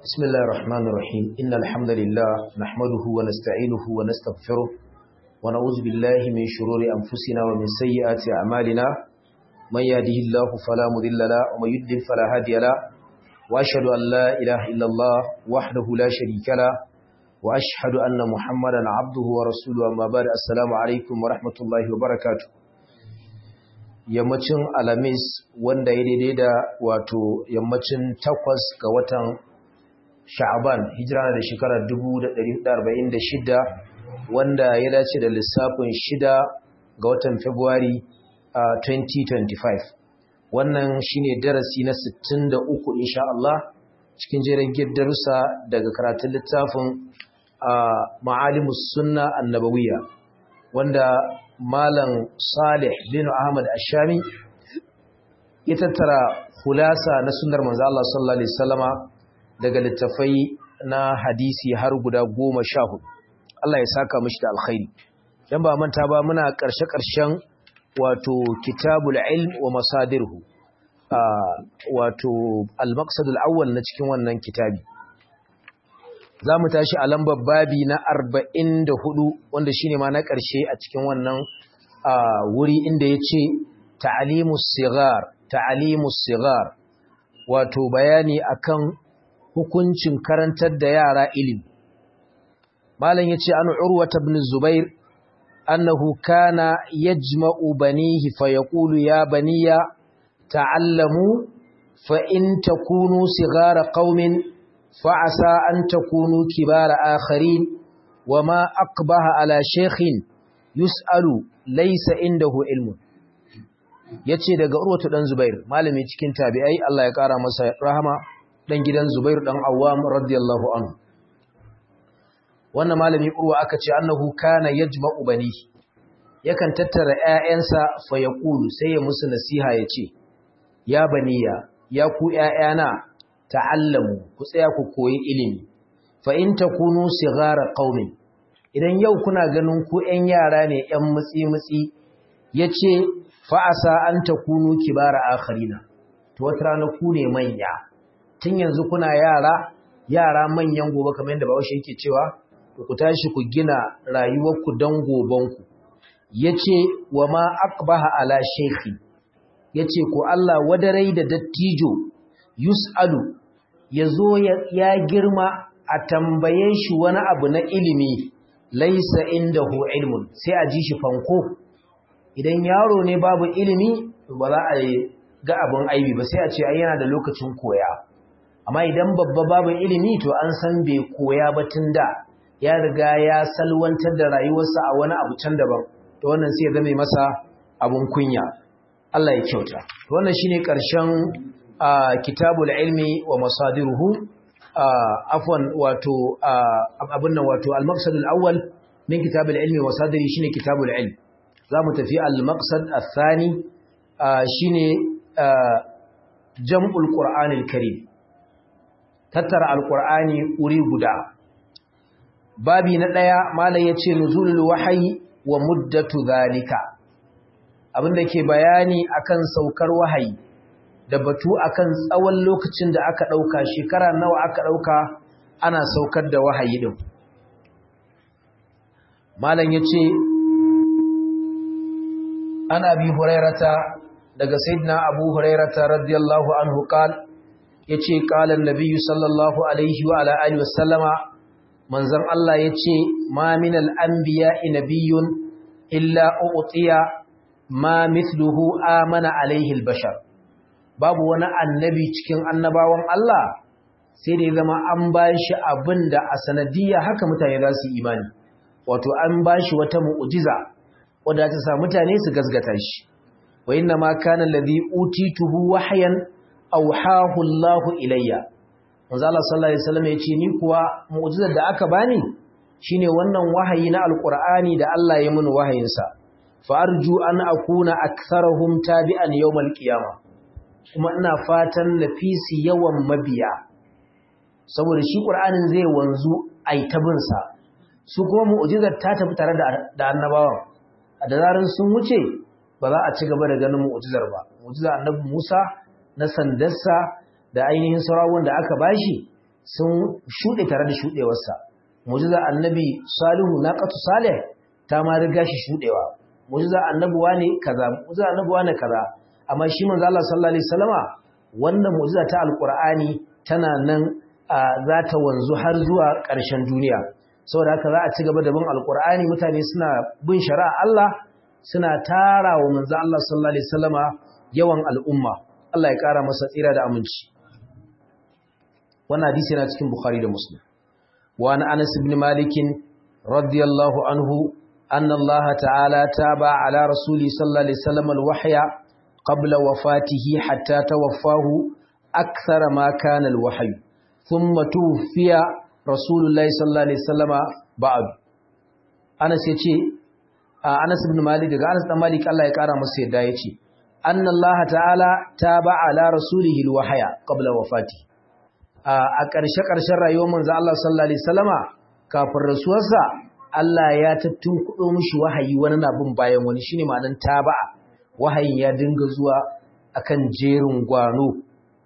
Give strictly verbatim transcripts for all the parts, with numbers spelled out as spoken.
بسم الله الرحمن الرحيم إن الحمد لله نحمده ونستعينه ونستغفره ونعوذ بالله من شرور أنفسنا ومن سيئات أعمالنا من يهده الله فلا مضل له ومن يضلل فلا هادي له وأشهد أن لا إله إلا الله وحده لا شريك له وأشهد أن محمدا عبده ورسوله أما بعد السلام عليكم ورحمة الله وبركاته yammacin alamis wanda ya daidai da wato yammacin takwas ga watan sha'aban hijira da shekarar dubu da ɗari hudu da arba'in da shida wanda ya dace da lissafin shida ga watan february uh, twenty twenty-five wannan shine darasi na sittin da uku insha Allah cikin jerin darussa daga karatun littafin uh, ma'alimus sunna annabawiyya wanda Malam Salih bin Ahmad Ashami ya tattara khulasa na sunnar manzo Allah sallallahu alaihi wasallama daga littafai na hadisi har guda goma sha hudu. Allah ya saka mishi da alkhairi. Dan ba manta ba muna karshe-karshen wato Kitabul Ilm wa Masadiruhu. wato al-maqsad al-awwal na cikin wannan kitabi. Za mu tashi a lambar babi na arba'in da hudu wanda shi ne ma na ƙarshe a cikin wannan wuri inda ya ce ta'alimus sigar ta'alimus sigar wato bayani akan hukuncin karantar da yara ilimi. Malam ya ce an urwata ibn Zubair annahu kana yajma'u banihi fa yaqulu ya baniya ta'allamu fa in takunu sigara qaumin فعسى أن تكونوا كبار آخرين وما أقبح على شيخ يسأل ليس عنده علم yace daga Urwatu dan Zubair malami cikin tabi'ai Allah ya kara masa rahama dan gidan Zubair dan Awwam radiyallahu anhu wannan malami Urwa aka ce annahu kana yajma'u bani yakan tattara ƴaƴansa fa yaqulu sai ya musu nasiha yace ya baniya ya ku ƴaƴana ta'allamu ku tsaya ku koyi ilimi fa in takunu sighara qaumin idan yau kuna ganin ku ƴan yara ne ƴan mutsi mutsi yace fa asa an takunu kibara akharina to wata rana ku ne manya tun yanzu kuna yara yara manyan gobe kamar yadda Bahaushe yake cewa ku tashi ku gina rayuwarku dan gobanku yace wa ma aqbaha ala shaykhi yace ko Allah wadarai da dattijo yus'alu yazo ya girma a tambaye shi wani abu na ilimi laisa indahu ilmun sai a ji shi fanko idan yaro ne babu ilimi ba za a ga abun aibi ba sai a ce ai yana da lokacin koya amma idan babba babu ilimi to an san bai koya ba tunda ya riga ya salwantar da rayuwarsa a wani abu can daban to wannan sai ya zame masa abun kunya Allah ya kyauta to wannan shine karshen kitabul ilmi wa masadiruhu afwan wato abun nan wato al-maqsad al-awwal min kitabul ilmi wa masadiri shine kitabul ilm zamu tafi al-maqsad ath-thani shine jam'ul qur'anil karim tattara al-qur'ani uri guda babi na daya malai yace nuzulul wahyi wa muddatu zalika abinda ke bayani akan saukar wahayi da batu akan tsawon lokacin da aka dauka shekara nawa aka dauka ana saukar da wahayi din malam yace ana bi hurairata daga sayyidina abu hurairata radiyallahu anhu qal yace qala an-nabiy sallallahu alaihi wa ala alihi wasallama manzon Allah yace ma minal anbiya'i nabiyyun illa u'tiya ma mithluhu amana alaihi al-bashar babu wani annabi cikin annabawan Allah sai da ya zama an bashi abinda a sanadiyya haka mutane za su imani wato an bashi wata mu'jiza wadda ta sa mutane su gazgata shi wa inna ma kana alladhi utituhu wahyan awhahu Allahu ilayya manzo Allah sallallahu alaihi wasallam yace ni kuwa mu'jizar da aka bani shine wannan wahayi na alqur'ani da Allah ya mun wahayin sa fa arju an akuna aktharuhum tabi'an yawmal qiyamah kuma ina fatan nafisi yawan mabiya saboda shi Qur'anin zai wanzu ai tabin sa su kuma mu'jizar ta tafi tare da da annabawan da zaran sun wuce ba za a ci gaba da ganin mu'jizar ba mu'jizar annabi Musa na sandarsa da ainihin sarawun da aka bashi sun shuɗe tare da shuɗewarsa. Mu'jiza annabi Salihu naqatu Salih ta ma riga shi shuɗewa. Mu'jiza annabi wane kaza, mu'jiza annabi wane kaza. Amma shi manzo Allah sallallahu alaihi wasallama wannan mu'jiza ta alqur'ani tana nan za ta wanzu har zuwa ƙarshen duniya. Saboda haka za a ci gaba da bin alqur'ani, mutane suna bin shari'a Allah, suna tara wa manzo Allah sallallahu alaihi wasallama yawan al'umma. Allah ya ƙara masa tsira da aminci. Wannan hadisi yana cikin Bukhari da Muslim. Wa an Anas ibn Malik radiyallahu anhu anna Allah ta'ala taba ala rasuli sallallahu alaihi wasallam al-wahya qabla wafatihi hatta tawaffahu akthar ma kana al-wahyu thumma tuwfiya rasulullahi sallallahu alaihi wasallam ba'd. Anas yace Anas ibn Malik daga Anas dan Malik Allah ya kara masa yadda yace anna Allah ta'ala taba ala rasulihi al-wahya qabla wafatihi. A ƙarshe-ƙarshen rayuwar manzo Allah sallallahu alaihi wasallama kafin rasuwarsa Allah ya tattunkudo mishi wahayi wani na bin bayan wani, shine ma'anar taba'a. Wahayin ya dinga zuwa akan jerin gwano.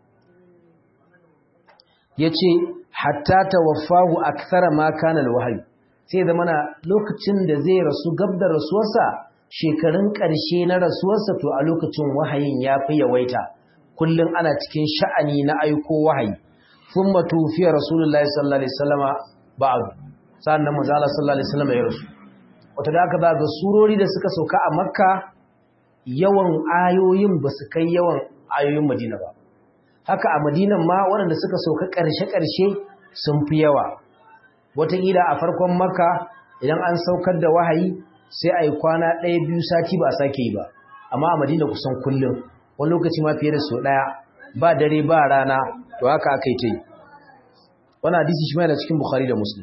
Yace hatta tawaffahu akthara ma kana alwahyi. Sai da mana lokacin da zai rasu gab da rasuwarsa, shekarun ƙarshe na rasuwarsa, to a lokacin wahayin ya fi yawaita. Kullum ana cikin sha'ani na aiko wahayi. ثم توفي رسول الله صلى الله عليه وسلم بعد sannan manzo Allah sallallahu alaihi wasallam ya rasu. Wata da aka ba ga surori da suka sauka a Makka yawan ayoyin ba su kai yawan ayoyin Madina ba. Haka a Madinan ma waɗanda suka sauka ƙarshe-ƙarshe sun fi yawa. Wataƙila a farkon Makka idan an saukar da wahayi sai a yi kwana ɗaya biyu sati ba a sake yi ba. Amma a Madina kusan kullum, wani lokaci ma fiye da sau ɗaya, ba dare ba rana, to haka aka yi ta yi. Wani hadisi shi mai da cikin Bukhari da Muslim.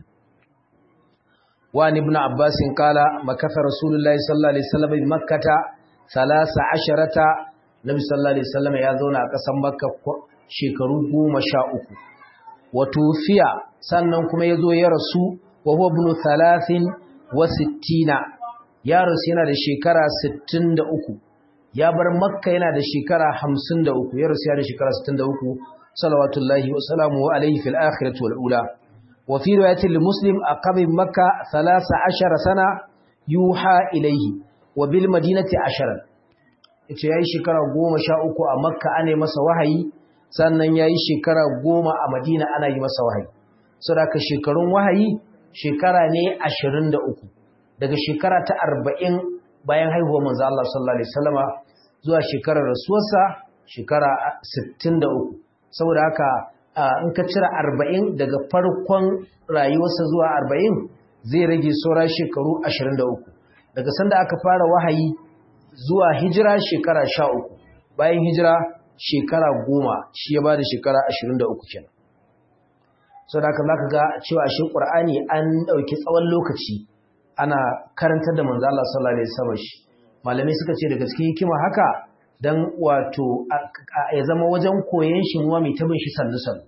Wani ibn Abbas kala makatha Rasulullahi sallallahu alaihi wasallam bi Makkata thalatha asharata, Nabi sallallahu alaihi wasallam ya zauna a ƙasar Makka shekaru goma sha uku. Wa tufiya sannan kuma ya zo ya rasu wa huwa ibn thalathin wa sittina. Ya rasu yana da shekara sittin da uku. Ya bar Makka yana da shekara hamsin da uku. Ya rasu yana da shekara sittin da uku. salawatullahi wa salamuhu alayhi fil akhirati wal ula. Wa fi riwayatin li Muslim aqaba Makka thalatha ashara sana yuha ilayhi wa bil madinati ashara. Yace yayi shekara goma sha uku a Makka ana masa wahayi, sannan yayi shekara goma a Madina ana yi masa wahayi. Saboda shekarun wahayi shekara ne ashirin da uku. Daga shekara ta arba'in bayan haihuwar manzo Allah sallallahu alaihi wasallama zuwa shekarar rasuwarsa shekara sittin da uku. Saboda haka in ka cire arba'in daga farkon rayuwarsa zuwa arba'in zai rage saura shekaru ashirin da uku. Daga sanda aka fara wahayi zuwa hijira shekara sha uku, bayan hijira shekara goma, shi ya ba da shekara ashirin da uku kenan. Saboda haka za ka ga cewa shi ƙur'ani an ɗauki tsawon lokaci ana karantar da manzo Allah sallallahu alaihi wasallam. Malamai suka ce daga cikin hikima haka dan wato ya zama wajen koyon shi muwa mai tabin shi sannu-sannu.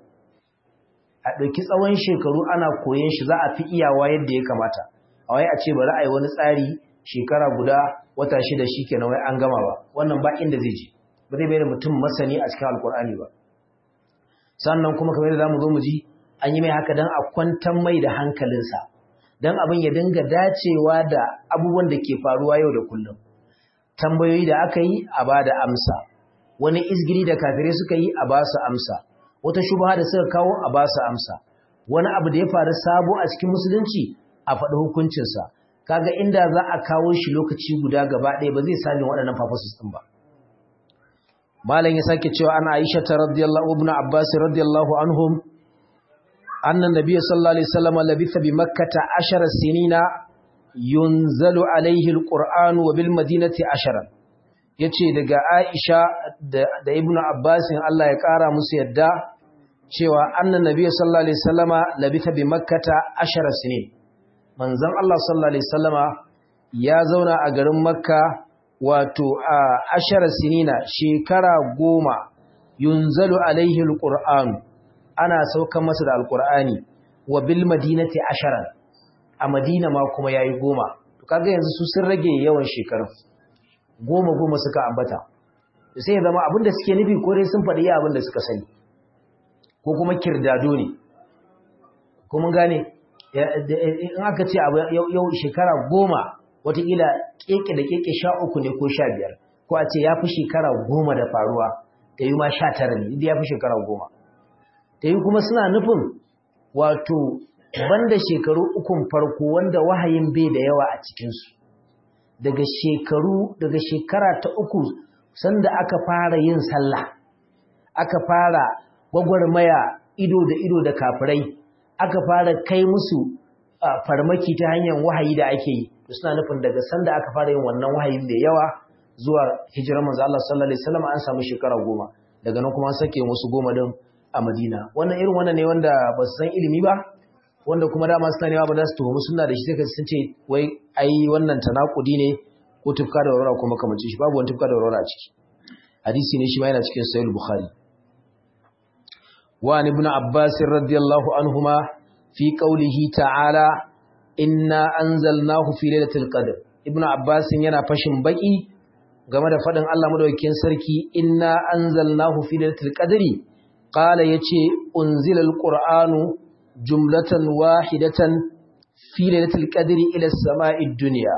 A ɗauki tsawon shekaru ana koyon shi za a fi iyawa yadda ya kamata. A wai a ce bari a yi wani tsari shekara guda wata shida shi kenan wai an gama ba. Wannan ba inda zai je. Ba zai bai da mutum masani a cikin Alƙur'ani ba. Sannan kuma kamar yadda za mu zo mu ji an yi mai haka don a kwantar mai da hankalinsa. Don abin ya dinga dacewa da abubuwan da ke faruwa yau da kullum. Tambayoyi da aka yi a ba da amsa, wani izgiri da kafirai suka yi a ba su amsa, wata shubha da suka kawo a ba su amsa, wani abu da ya faru sabo a cikin musulunci a faɗi hukuncinsa. Kaga inda za a kawo shi lokaci guda gaba ɗaya ba zai sami waɗannan purposes ɗin ba. Malam ya sake cewa ana Aisha ta radiyallahu ibn Abbas radiyallahu anhum annan nabiy sallallahu alaihi wasallam labitha bi makkah ashara sinina yunzalu alaihi alquran wa bil madinati ashara. Yace daga Aisha da, da Ibn Abbas Allah ya kara musu yadda cewa annan nabiy sallallahu alaihi wasallama labitha bi makkah ashara sinin. Manzon Allah sallallahu alaihi wasallama ya zauna a garin Makka wato a ashara sinina shekara goma yunzalu alaihi alquran, ana sauka masa da alqurani, wa bil madinati ashara, a Madina ma kuma yayi goma. To kaga yanzu su sun rage yawan shekaru goma goma suka ambata, sai ya zama abinda suke nufi ko dai sun faɗi abinda suka sani ko kuma kirdado ne. kuma gane in aka ce yau shekara goma watakila keke da keke sha uku ne ko sha biyar ko a ce ya fi shekara goma da faruwa ta yi ma sha tara ne inda ya fi shekara goma ta yi kuma suna nufin wato banda shekaru ukun farko wanda wahayin bai da yawa a cikinsu daga shekaru daga shekara ta uku sanda aka fara yin sallah aka fara gwagwarmaya ido da ido da kafirai aka fara kai musu farmaki ta hanyar wahayi da ake yi to suna nufin daga sanda aka fara yin wannan wahayin mai yawa zuwa hijirar manzo Allah sallallahu alaihi wasallam an samu shekara goma daga nan kuma an sake musu goma din a Madina wannan irin wannan ne wanda ba su san ilimi ba wanda kuma dama suna newa ba za su tuhumi suna da shi sai ka sun ce wai ai wannan tanakudi ne ko tufka da warwara kuma kamar shi babu wani tufka da warwara a ciki hadisi ne shi ma yana cikin sahih bukhari wa ibn abbas radiyallahu anhuma fi qawlihi ta'ala inna anzalnahu fi lailatul qadr ibn abbas yana fashin baki game da fadin Allah madaukakin sarki inna anzalnahu fi lailatul qadri qala yace unzila alqur'anu jumlatan wahidatan fi lailatul qadri ila as-sama'id dunya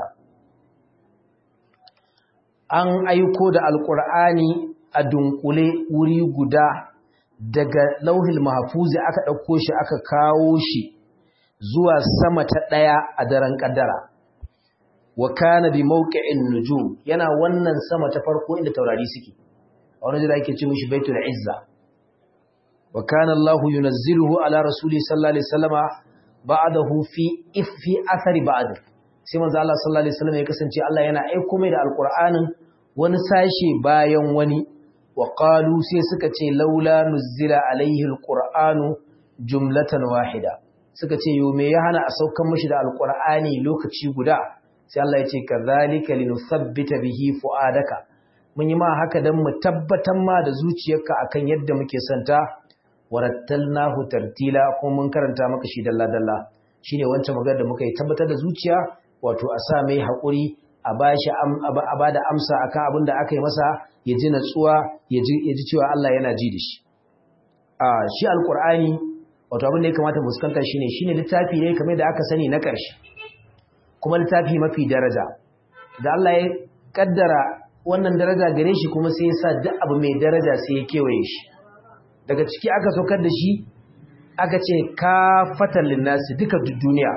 an aiko da alqur'ani a dunkule wuri guda daga lauhil mahfuzi aka dauko shi aka kawo shi zuwa sama ta daya a daren kaddara wa kana bi mawqi'in nujum yana wannan sama ta farko inda taurari suke a wani da ake ce mishi baitul izza wa kana Allahu yunazziluhu ala rasuli sallallahu alaihi wasallama ba'dahu fi fi athari ba'd sai manzo Allah sallallahu alaihi wasallam ya kasance Allah yana aiko mai da alqur'anin wani sashe bayan wani wa qalu sai suka ce laula nuzila alaihi alqur'anu jumlatan wahida suka ce yo me ya hana a saukan mishi da alqur'ani lokaci guda sai Allah ya ce kadhalika linuthabbita bihi fuadaka mun yi ma haka dan mu tabbatar ma da zuciyarka akan yadda muke santa warattalnahu tartila kuma mun karanta maka shi dalla dalla shine wancan magana da muka yi tabbatar da zuciya wato a sa mai hakuri a bashi a bada amsa akan abin da aka yi masa ya ji natsuwa ya ji ya ji cewa Allah yana ji da shi a shi alqur'ani wato abin da ya kamata mu fuskanta shine shine littafi ne kamar da aka sani na ƙarshe kuma littafi mafi daraja da Allah ya kaddara wannan daraja gare shi kuma sai ya sa duk abu mai daraja sai ya kewaye shi daga ciki aka saukar da shi aka ce kafatan linnasi duka duniya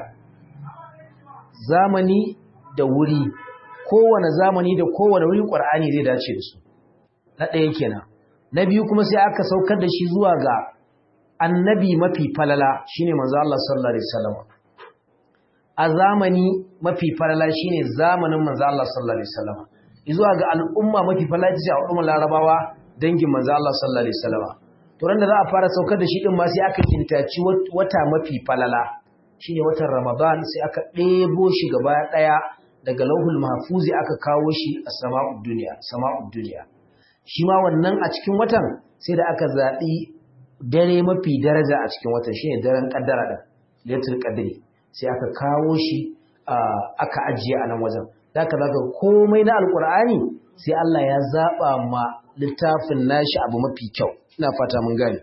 zamani da wuri kowane zamani da kowane wuri Qur'ani zai dace da su na ɗaya kenan na biyu kuma sai aka saukar da shi zuwa ga annabi mafi falala shine manzo Allah sallallahu alaihi wasallam a zamani mafi falala shine zamanin manzo Allah sallallahu alaihi wasallam zuwa ga al'umma mafi falala ce a al'ummar Larabawa dangin manzo Allah sallallahu alaihi wasallam to ran da za a fara saukar da shi din ma sai aka kintaci wata mafi falala shine watan Ramadan sai aka ɗebo shi gaba daya daga lauhul mahfuzi aka kawo shi a sama'ud dunya sama'ud dunya shi ma wannan a cikin watan sai da aka zabi dare mafi daraja a cikin watan shine daren kaddara din lailatul qadri sai aka kawo shi aka ajiye a nan wajen zaka zaka komai na alqur'ani sai Allah ya zaba ma littafin nashi abu mafi kyau ina fata mun gane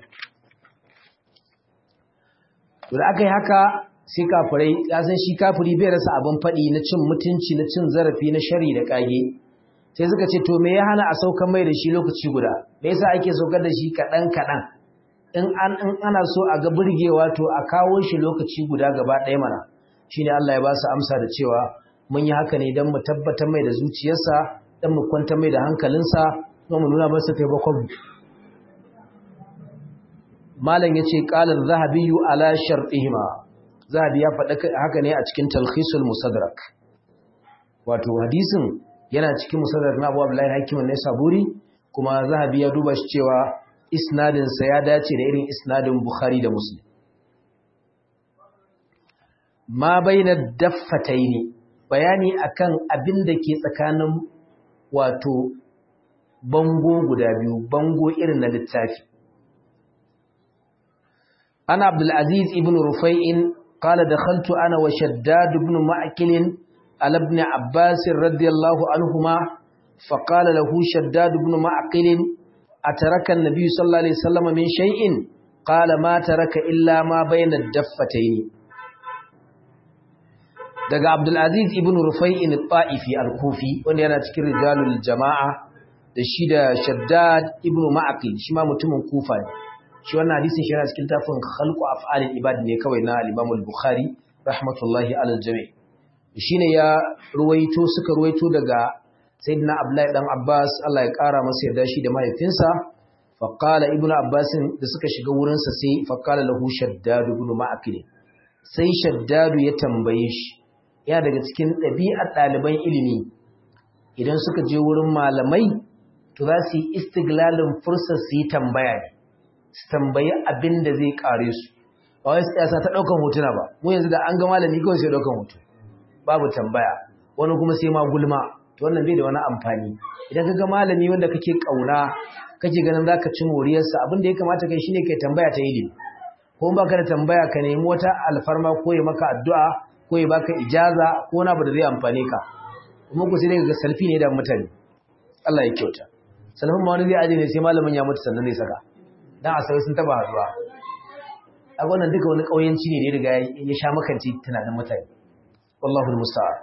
to da aka yi haka sai kafirai ya san shi kafiri bai rasa abin fadi na cin mutunci na cin zarafi na shari da kage sai suka ce to me ya hana a saukan mai da shi lokaci guda me yasa ake saukar da shi kadan kadan in an in ana so a ga burgewa to a kawo shi lokaci guda gaba ɗaya mana shine Allah ya ba su amsa da cewa mun yi haka ne dan mu tabbatar mai da zuciyarsa dan mu kwanta mai da hankalinsa kuma mu nuna masa taimakon malam yace qala az-zahabi ala shartihima zahabi ya faɗa haka ne a cikin talkhisul musaddarak wato hadisin yana cikin musaddarak na Abu Abdullah Hakim ne Saburi kuma zahabi ya duba shi cewa isnadin sa ya dace da irin isnadin Bukhari da Muslim ma baina daffataini bayani akan abin da ke tsakanin wato bango guda biyu bango irin na littafi ana Abdul Aziz ibn Rufai'in qala dakhaltu ana wa Shaddad ibn Ma'kil ala ibn Abbas radiyallahu anhuma faqala lahu Shaddad ibn Ma'kil ataraka an-nabiy sallallahu alaihi wasallam min shay'in qala ma taraka illa ma bayna ad-daffatayn daga Abdul Aziz ibn Rufai'in al-Ta'ifi al-Kufi wanda yana cikin rijalul jama'a da shi da Shaddad ibn Ma'aqil shi ma mutumin Kufa ne shi wannan hadisin shi yana cikin tafin khalqu af'alil ibad ne kawai na al-Imam al-Bukhari rahmatullahi alal jami' shine ya ruwaito suka ruwaito daga sayyidina Abdullahi dan Abbas Allah ya kara masa yarda shi da mahaifinsa fa qala ibnu Abbas da suka shiga wurin sa sai fa qala lahu Shaddad ibn Ma'aqil sai Shaddad ya tambaye shi ya daga cikin ɗabi'ar ɗaliban ilimi idan suka je wurin malamai to za su yi istiglalin fursar su yi tambaya ne su tambayi abin da zai kare su ba wai siyasa ta ɗaukan hotuna ba mu yanzu da an ga malami kawai sai ɗaukan hoto babu tambaya wani kuma sai ma gulma to wannan bai da wani amfani idan ka ga malami wanda kake ƙauna kake ganin za ka ci moriyarsa abin da ya kamata kai shine kai tambaya ta ilimi ko ba ka da tambaya ka nemi wata alfarma ko ya maka addu'a ko ya baka ijaza ko wani abu da zai amfane ka kuma ku sai dai ga salfi ne da mutane Allah ya kyauta salafin ma wani zai aje ne sai malamin ya mutu sannan zai saka dan asabai sun taba haduwa a wannan duka wani kauyanci ne da ya riga ya sha makanci tunanin mutane wallahi almusta'an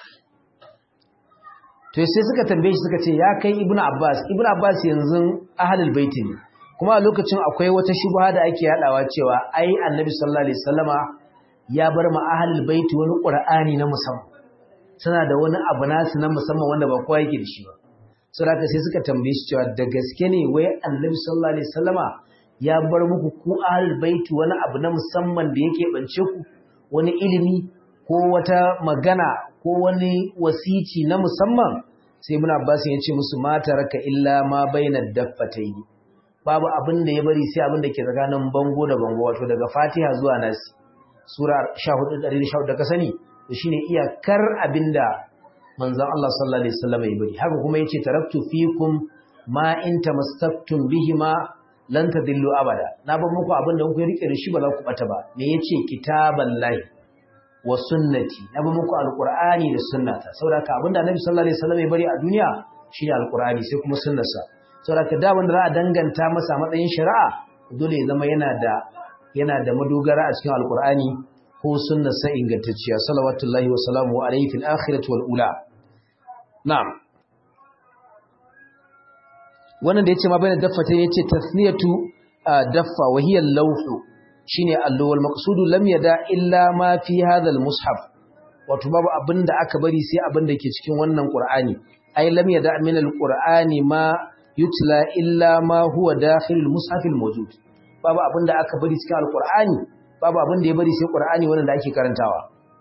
to sai suka tambaye shi suka ce ya kai ibnu abbas ibnu abbas yanzu ahlul bait ne kuma a lokacin akwai wata shubha da ake yadawa cewa ai annabi sallallahu alaihi wasallama ya bar ma ahlul bait wani qur'ani na musamman suna da wani abu nasu na musamman wanda ba kowa yake da shi ba saboda sai suka tambaye shi cewa da gaske ne wai annabi sallallahu alaihi wasallama ya bar muku ku ahlul bait wani abu na musamman da yake bance ku wani ilimi ko wata magana ko wani wasici na musamman sai ibn abbas ya ce musu mata raka illa ma bainad daffatayn babu abin da ya bari sai abin da ke tsakanin bango da bango wato daga fatiha zuwa nas sura sha hudu da sha hudu da ka sani to shine iyakar abinda manzon Allah sallallahu alaihi wasallam ya bari haka kuma yace taraktu fikum ma in tamassaktum bihima lan tadillu abada na bar muku abin da kuke rike da shi ba za ku bata ba me yace kitaballahi wa sunnati na bar muku alqur'ani da sunnata saboda haka abinda annabi sallallahu alaihi wasallam ya bari a duniya shine alqur'ani sai kuma sunnarsa saboda haka da wanda za a danganta masa matsayin shari'a dole ya zama yana da yana da madogara a cikin alqur'ani ko sunnarsa ingantacciya salawatullahi wa salamu alaihi fil akhirati wal ula na'am wannan da yace ma bayan daffata yace tasniyatu daffa wa hiya al-lawh shine allo wal maqsudu lam yada illa ma fi hadha al-mushaf wato babu abinda aka bari sai abinda ke cikin wannan qur'ani ai lam yada min al-qur'ani ma yutla illa ma huwa dakhil al-mushaf al-mawjud babu abinda aka bari cikin al-qur'ani babu abinda ya bari sai qur'ani wanda ake karantawa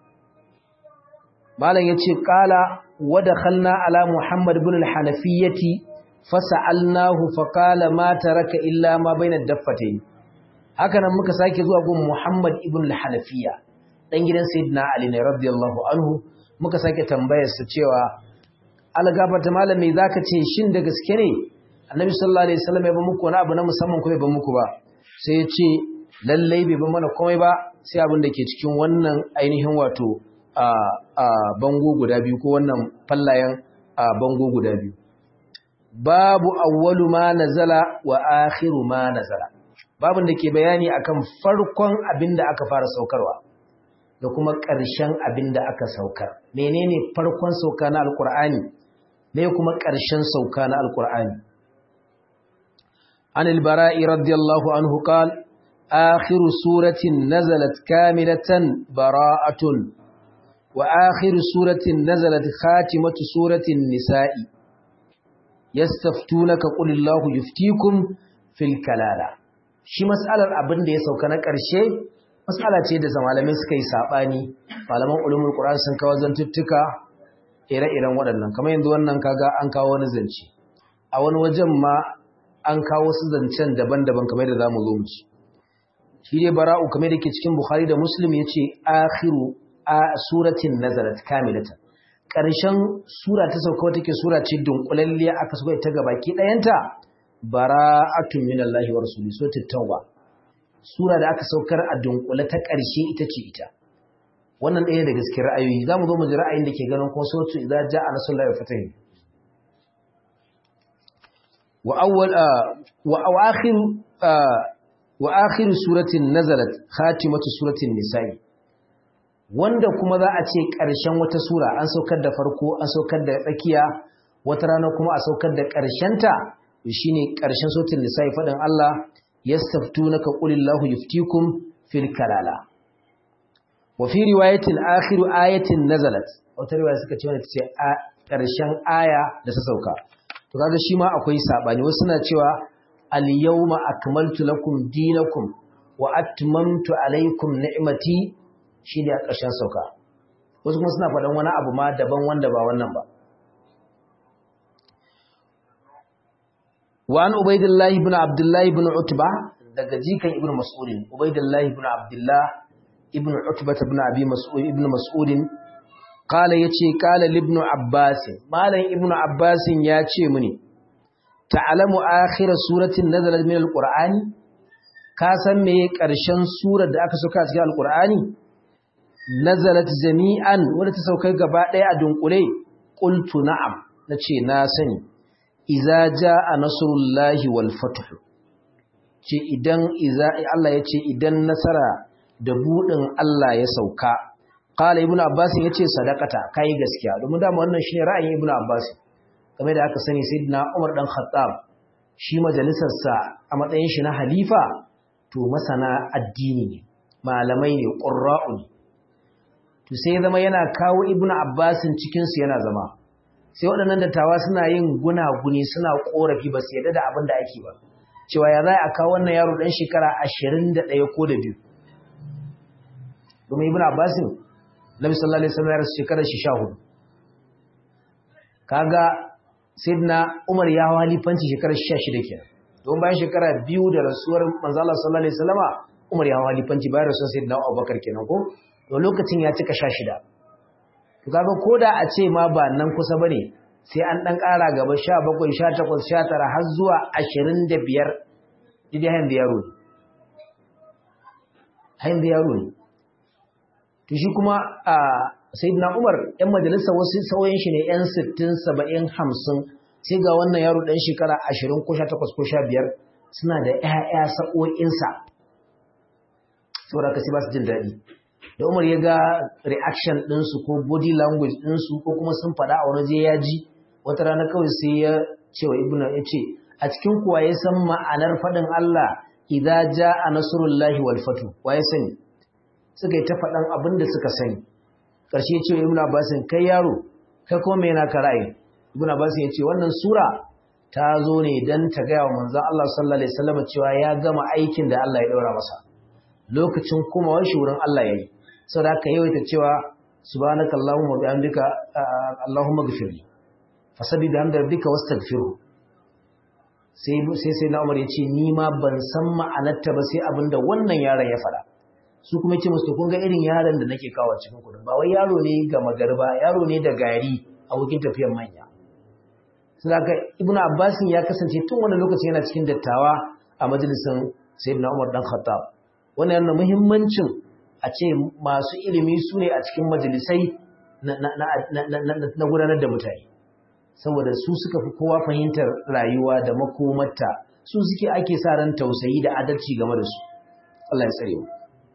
malam yace qala wa dakhalna ala muhammad ibn al-hanafiyyati fasa'alnahu faqala ma taraka illa ma bayna ad-daffatayn haka nan muka sake zuwa gun Muhammad ibn al-Hanafiya dan gidan Sayyidina Ali ne radiyallahu anhu muka sake tambayar sa cewa algabata malami zaka ce shin da gaske ne Annabi sallallahu alaihi wasallam ya ba muku wani abu na musamman ko bai ba muku ba sai ya ce lalle bai ba mana komai ba sai abin da ke cikin wannan ainihin wato a a bango guda biyu ko wannan fallayen a bango guda biyu babu awwalu ma nazala wa akhiru ma nazala babin da ke bayani akan farkon abin da aka fara saukarwa da kuma ƙarshen abin da aka saukar menene farkon sauka na alkur'ani me kuma ƙarshen sauka na alkur'ani an al-bara'i radiyallahu anhu qal akhiru suratin nazalat kamilatan bara'atun wa akhiru suratin nazalat khatimatu suratin nisa'i yastaftunaka qulillahu yuftikum fil kalala shi mas'alar abin da ya sauka na ƙarshe mas'ala ce da malamai suka yi sabani malaman ulumul qur'an sun kawo zantuttuka ire-iren waɗannan kamar yanzu wannan kaga an kawo wani zance a wani wajen ma an kawo su zancen daban-daban kamar da zamu zo mu ci shi dai bara'u kamar da ke cikin bukhari da muslim yace akhiru a suratin nazarat kamilatan ƙarshen sura ta sauka wata ke sura ce dunkulalliya aka sauka ta gabaki ɗayanta bara'atun minallahi wa rasuli suratul tauba sura da aka saukar a dunkule ta ƙarshe ita ce ita wannan ɗaya daga cikin ra'ayoyi zamu zo mu ji ra'ayin da ke ganin ko suratul idza ja'a nasrullahi wa fatahu wa awwal wa awakhir wa akhiru suratin nazalat khatimatu suratin nisa'i wanda kuma za a ce ƙarshen wata sura an saukar da farko an saukar da tsakiya wata rana kuma a saukar da ƙarshenta shine ƙarshen suratul nisa'i fadin Allah yastaftunaka qulillahu yuftikum fil kalala wa fi riwayatin akhiru ayatin nazalat wata riwaya suka ce wannan tace ƙarshen aya da ta sauka to kaga shi ma akwai sabani wasu suna cewa al yawma akmaltu lakum dinakum wa atmamtu alaykum ni'mati shine a ƙarshen sauka wasu kuma suna faɗan wani abu ma daban wanda ba wannan ba wa an ubaydillah ibn abdullah ibn utba daga jikan ibn mas'ud ubaydillah ibn abdullah ibn utba ibn abi mas'ud ibn mas'ud qala yace qala ibn abbas malan ibn abbas yace mini ta'lamu akhir suratin nazalat min alqur'ani ka san meye ƙarshen surar da aka sauka cikin alqur'ani nazalat jami'an wanda ta sauka gaba daya a dunkule qultu na'am nace na sani iza jaa nasrullahi wal fath ce idan iza Allah yace idan nasara da budin Allah ya sauka qala ibnu abbas yace sadaqata kai gaskiya domin da wannan shine ra'ayin ibnu abbas kamar da aka sani sayyidina umar dan khattab shi majalisar sa a matsayin shi na halifa to masana addini ne malamai ne qurra'u ne to sai zama yana kawo ibnu abbasin cikin su yana zama sai waɗannan dattawa suna yin gunaguni suna korafi ba su yarda da abin da ake ba cewa ya zai a kawo wannan yaro dan shekara ashirin da ɗaya ko da biyu domin ibnu abbasin nabi sallallahu alaihi wasallam ya rasu shekarar shi sha hudu kaga sayyidina umar ya hawa halifanci shekarar sha shida kenan don bayan shekara biyu da rasuwar manzo Allah sallallahu alaihi wasallama umar ya hawa halifanci bayan rasuwar sayyidina abubakar kenan ko to lokacin ya cika sha shida to kaga koda a ce ma ba nan kusa bane sai an dan ƙara gaba sha bakwai sha takwas sha tara har zuwa ashirin da biyar dai hayin da yaro hayin da yaro to shi kuma a sayyidina Umar ɗan majalisa wasu sauyin shi ne ɗan sittin saba'in hamsin sai ga wannan yaro ɗan shekara ashirin ko sha takwas ko sha biyar suna da ƴaƴa sa'o'insa saboda ka sai ba su jin daɗi da Umar ya ga reaction ɗinsu ko body language ɗinsu ko kuma sun faɗa a wani je ya ji wata rana kawai sai ya ce wa ibnu ya ce a cikin kuwa ya san ma'anar faɗin Allah idza jaa nasrullahi wal fatu wa ya sani suka yi ta faɗan abin da suka sani ƙarshe ce wa ibnu abbasin kai yaro kai kuma me yana ka ra'ayi ibnu abbasin ya ce wannan sura ta zo ne dan ta ga wa manzon Allah sallallahu alaihi wasallam cewa ya gama aikin da Allah ya daura masa lokacin kuma wai shi wurin Allah yayi saboda haka yawaita cewa subhanakallahumma bihamdika allahumma ghfirli fasabi bihamdi rabbika wastaghfiru sai sai sai na Umar ya ce ni ma ban san ma'anarta ba sai abinda wannan yaron ya fada su kuma ce musu kun ga irin yaron da nake kawo cikin kudin ba wai yaro ne ga magarba yaro ne da gari a wukin tafiyar manya saboda ibnu abbas ya kasance tun wannan lokacin yana cikin dattawa a majalisin sayyidina Umar dan Khattab wannan yana muhimmancin a ce masu ilimi su ne a cikin majalisai na gudanar da mutane saboda su suka fi kowa fahimtar rayuwa da makomarta su suke ake sa ran tausayi da adalci game da su Allah ya tsare mu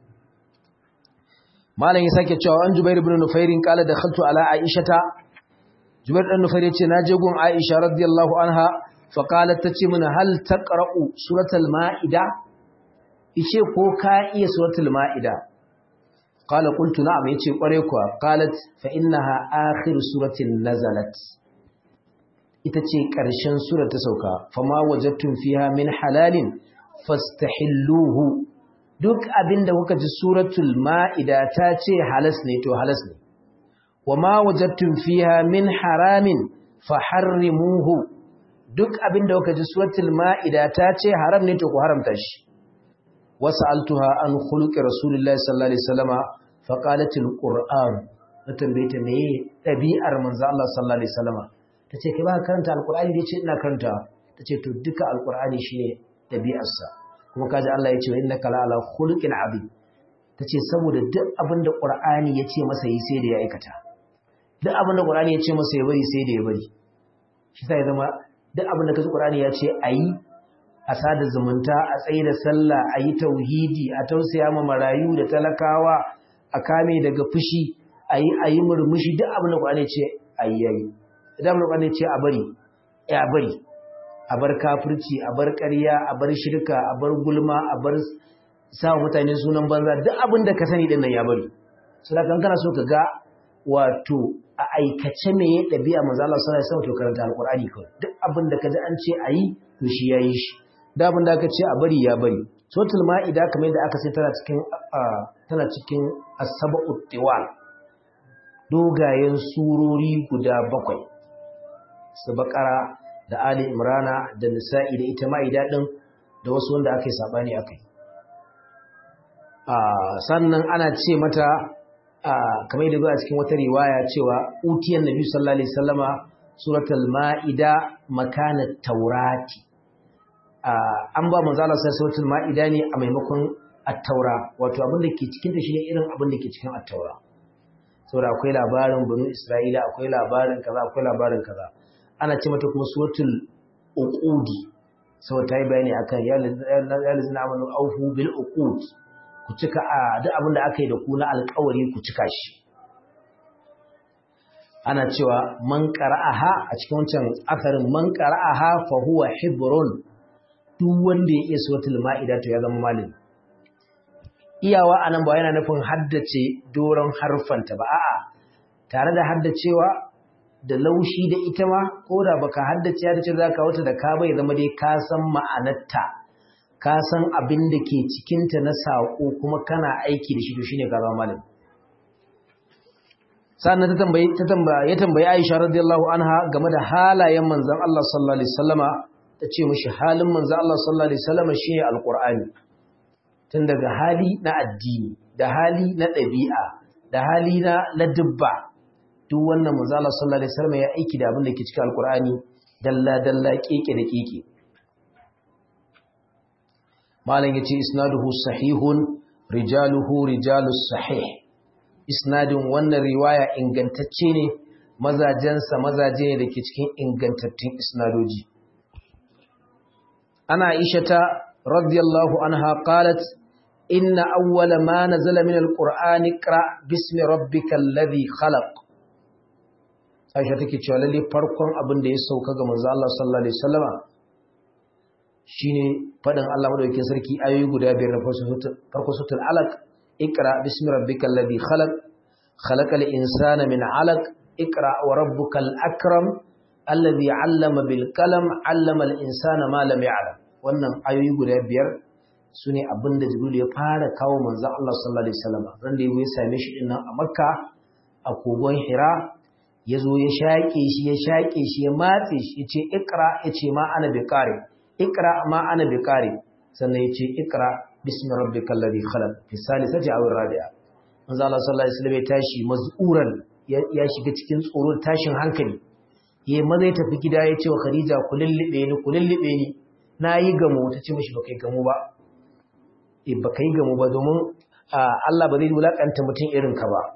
malam ya sake cewa an Jubair ibn Nufair kala dakhaltu ala Aishata Jubair ibn Nufair yace naje gun Aisha radiyallahu anha fa qalat tace mana hal taqra'u suratul maida ice ko ka iya suratul maida qala qultu na'am yace kware kuwa qalat fa innaha akhir suratin nazalat ita ce karshen sura ta sauka fama wajadtum fiha min halalin fastahilluhu duk abinda kuka ji suratul maida ta ce halas ne to halas ne wama wajadtum fiha min haramin faharrimuhu duk abinda kuka ji suratul maida ta ce haram ne to ku haramta shi wasa'altuha an khuluqi rasulillahi sallallahu alaihi wasallama faqalatil qur'an tambayeta me dabi'ar manzo Allah sallallahu alaihi wasallama tace kai ba karanta alqur'ani dace ina karanta tace to duka alqur'ani shine dabi'arsa kuma kaji Allah yace innaka la ala khuluqin azim tace saboda duk abinda qur'ani yace masa yi sai da ya aikata duk abinda qur'ani yace masa ya bari sai da ya bari shi sai zama duk abinda kaji qur'ani yace ayi a sada zumunta, a tsaye da sallah, a yi tauhidi, a tausaya ma marayu da talakawa, a kame daga fushi, a yi a yi murmushi, duk abin da Qur'ani ce a yi yayi. Idan Qur'ani ce a bari, ya bari. A bar kafirci, a bar ƙarya, a bar shirka, a bar gulma, a bar sa mutane sunan banza, duk abin da ka sani din nan ya bari. So da kan kana so ka ga wato a aikace me ya dabi'a manzo Allah sallallahu alaihi wasallam to karanta alqur'ani kawai. Duk abin da kaji an ce ayi to shi yayi shi. Da abin da aka ce a bari ya bari. Suratul Maida kamar yadda aka sai tana cikin tana cikin as-sab'ut tiwal. Dogayen surori guda bakwai. Su Baqara da Ali Imrana da Nisa'i da ita Maida din da wasu wanda aka yi sabani akai. Ah sannan ana ce mata kamar yadda zuwa cikin wata riwaya cewa utiyan Nabi sallallahu alaihi wasallama suratul Maida makanat Taurati. An ba manzo Allah sai suratul Maida ne a maimakon at-Taura, wato abin da ke cikin ta shine irin abin da ke cikin at-Taura. Saboda akwai labarin Banu Isra'ila, akwai labarin kaza, akwai labarin kaza. Ana ce mata kuma suratul Uqudi. Saboda ta yi bayani akan ya lazina amanu aufu bil uqud. Ku cika a duk abin da aka yi da ku na alƙawari ku cika shi. Ana cewa man qara'aha a cikin wancan asarin man qara'aha fa huwa hibrun. Duk wanda ya iya suratul Maida to ya zama malami. Iyawa anan ba yana nufin haddace doron harfanta ba, a'a tare da haddacewa da laushi da ita ma ko da baka haddace ya dace zaka wuta da ka bai zama dai ka san ma'anarta, ka san abin da ke cikin ta na sako kuma kana aiki da shi to shine ka zama malami. Sannan ta tambaye ta tambaye ya tambayi Aisha radiyallahu anha game da halayen manzon Allah sallallahu alaihi wasallama, tace mishi halin manzon Allah sallallahu alaihi wasallama shine alqur'ani. Tun daga hali na addini da hali na ɗabi'a da hali na ladubba, duk wannan manzo Allah sallallahu alaihi wasallam ya aiki da abin da ke cikin alqur'ani dalla dalla keke da keke. Malam yace isnaduhu sahihun rijaluhu rijalus sahih. Isnadin wannan riwaya ingantacce ne, mazajensa mazaje ne dake cikin ingantattun isnadoji. Ana Aisha ta radiyallahu anha qalat inna awwala ma nazala min alqur'ani iqra bismi rabbikal ladhi khalaq. Aisha take cewa lalle farkon abin da ya sauka ga manzo Allah sallallahu alaihi wasallama shine fadin Allah madaukakin sarki ayoyi guda biyar na farko suratul alaq iqra bismi rabbikal ladhi khalaq khalaqal insana min alaq iqra wa rabbukal akram alladhi 'allama bil qalam 'allama al insana ma lam ya'lam. Wannan ayoyi guda biyar sune abinda Jibril ya fara kawo manzo Allah sallallahu alaihi wasallama ran da ya same shi dinnan a Makka a kogon Hira. Ya zo ya shaƙe shi ya shaƙe shi ya matse shi ya ce ikra ya ce ma ana bi ƙare ikra ma ana bi ƙare sannan ya ce ikra bismi rabbikal ladhi khalaq fi salisati aw rabi'a. Manzo Allah sallallahu alaihi wasallam ya tashi maz'uran ya shiga cikin tsoro tashin hankali, yayi maza ya tafi gida ya ce wa Khadija ku lullube ni ku lullube ni nayi gamo, ta ce mishi baka yi gamo ba eh baka yi gamo ba domin Allah ba zai wulakanta mutum irin ka ba.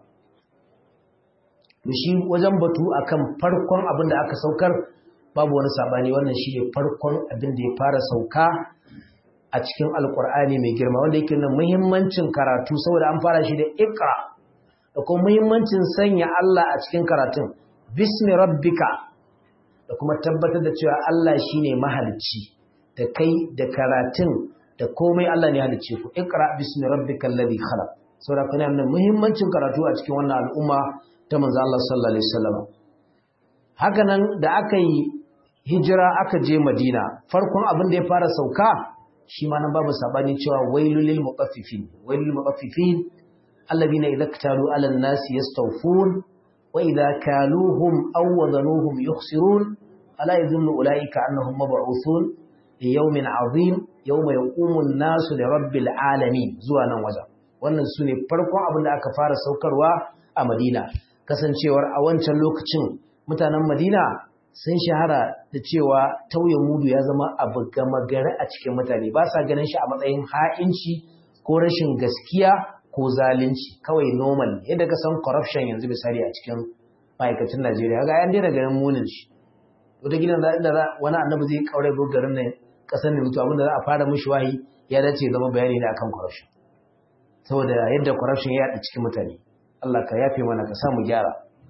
Shi wajen batu akan farkon abin da aka saukar babu wani sabani, wannan shi ne farkon abin da ya fara sauka a cikin alkur'ani mai girma, wanda yake nuna muhimmancin karatu saboda an fara shi da ikra, da kuma muhimmancin sanya Allah a cikin karatun bismi rabbika, da kuma tabbatar da cewa Allah shine mahalicci da kai da karatun da komai Allah ne halicce ku. Ikra bismi rabbikal ladhi khalaq. Saboda kana nuna muhimmancin karatu a cikin wannan al'umma ta manzo Allah sallallahu alaihi wasallam. Haka nan da aka yi hijira aka je Madina, farkon abin da ya fara sauka shi ma nan babu sabani cewa wailul lil mutaffifin wailul mutaffifin alladhina idza ktalu ala an-nasi yastawfun wa idza kaluhum aw wadanuhum yukhsirun ala yadhunnu ulaika annahum mab'uthun li yawmin 'azim yawma yaqumu an-nasu li rabbil alamin. Zuwa nan wajen wannan sune farkon abin da aka fara saukarwa a Madina, kasancewar a wancan lokacin mutanen Madina sun shahara da cewa tauye mudu ya zama abu gama gari a cikin mutane, ba sa ganin shi a matsayin ha'inci ko rashin gaskiya ko zalunci, kawai normal yadda ka san corruption yanzu misali a cikin ma'aikacin Najeriya ga yan daina ganin munin shi. Wata gidan da wani annabi zai kaure garin nan kasar ne mutu abinda za a fara mishi wahayi ya dace zama bayani ne akan corruption saboda yadda corruption ya yaɗa cikin mutane Allah ka yafe mana ka samu gyara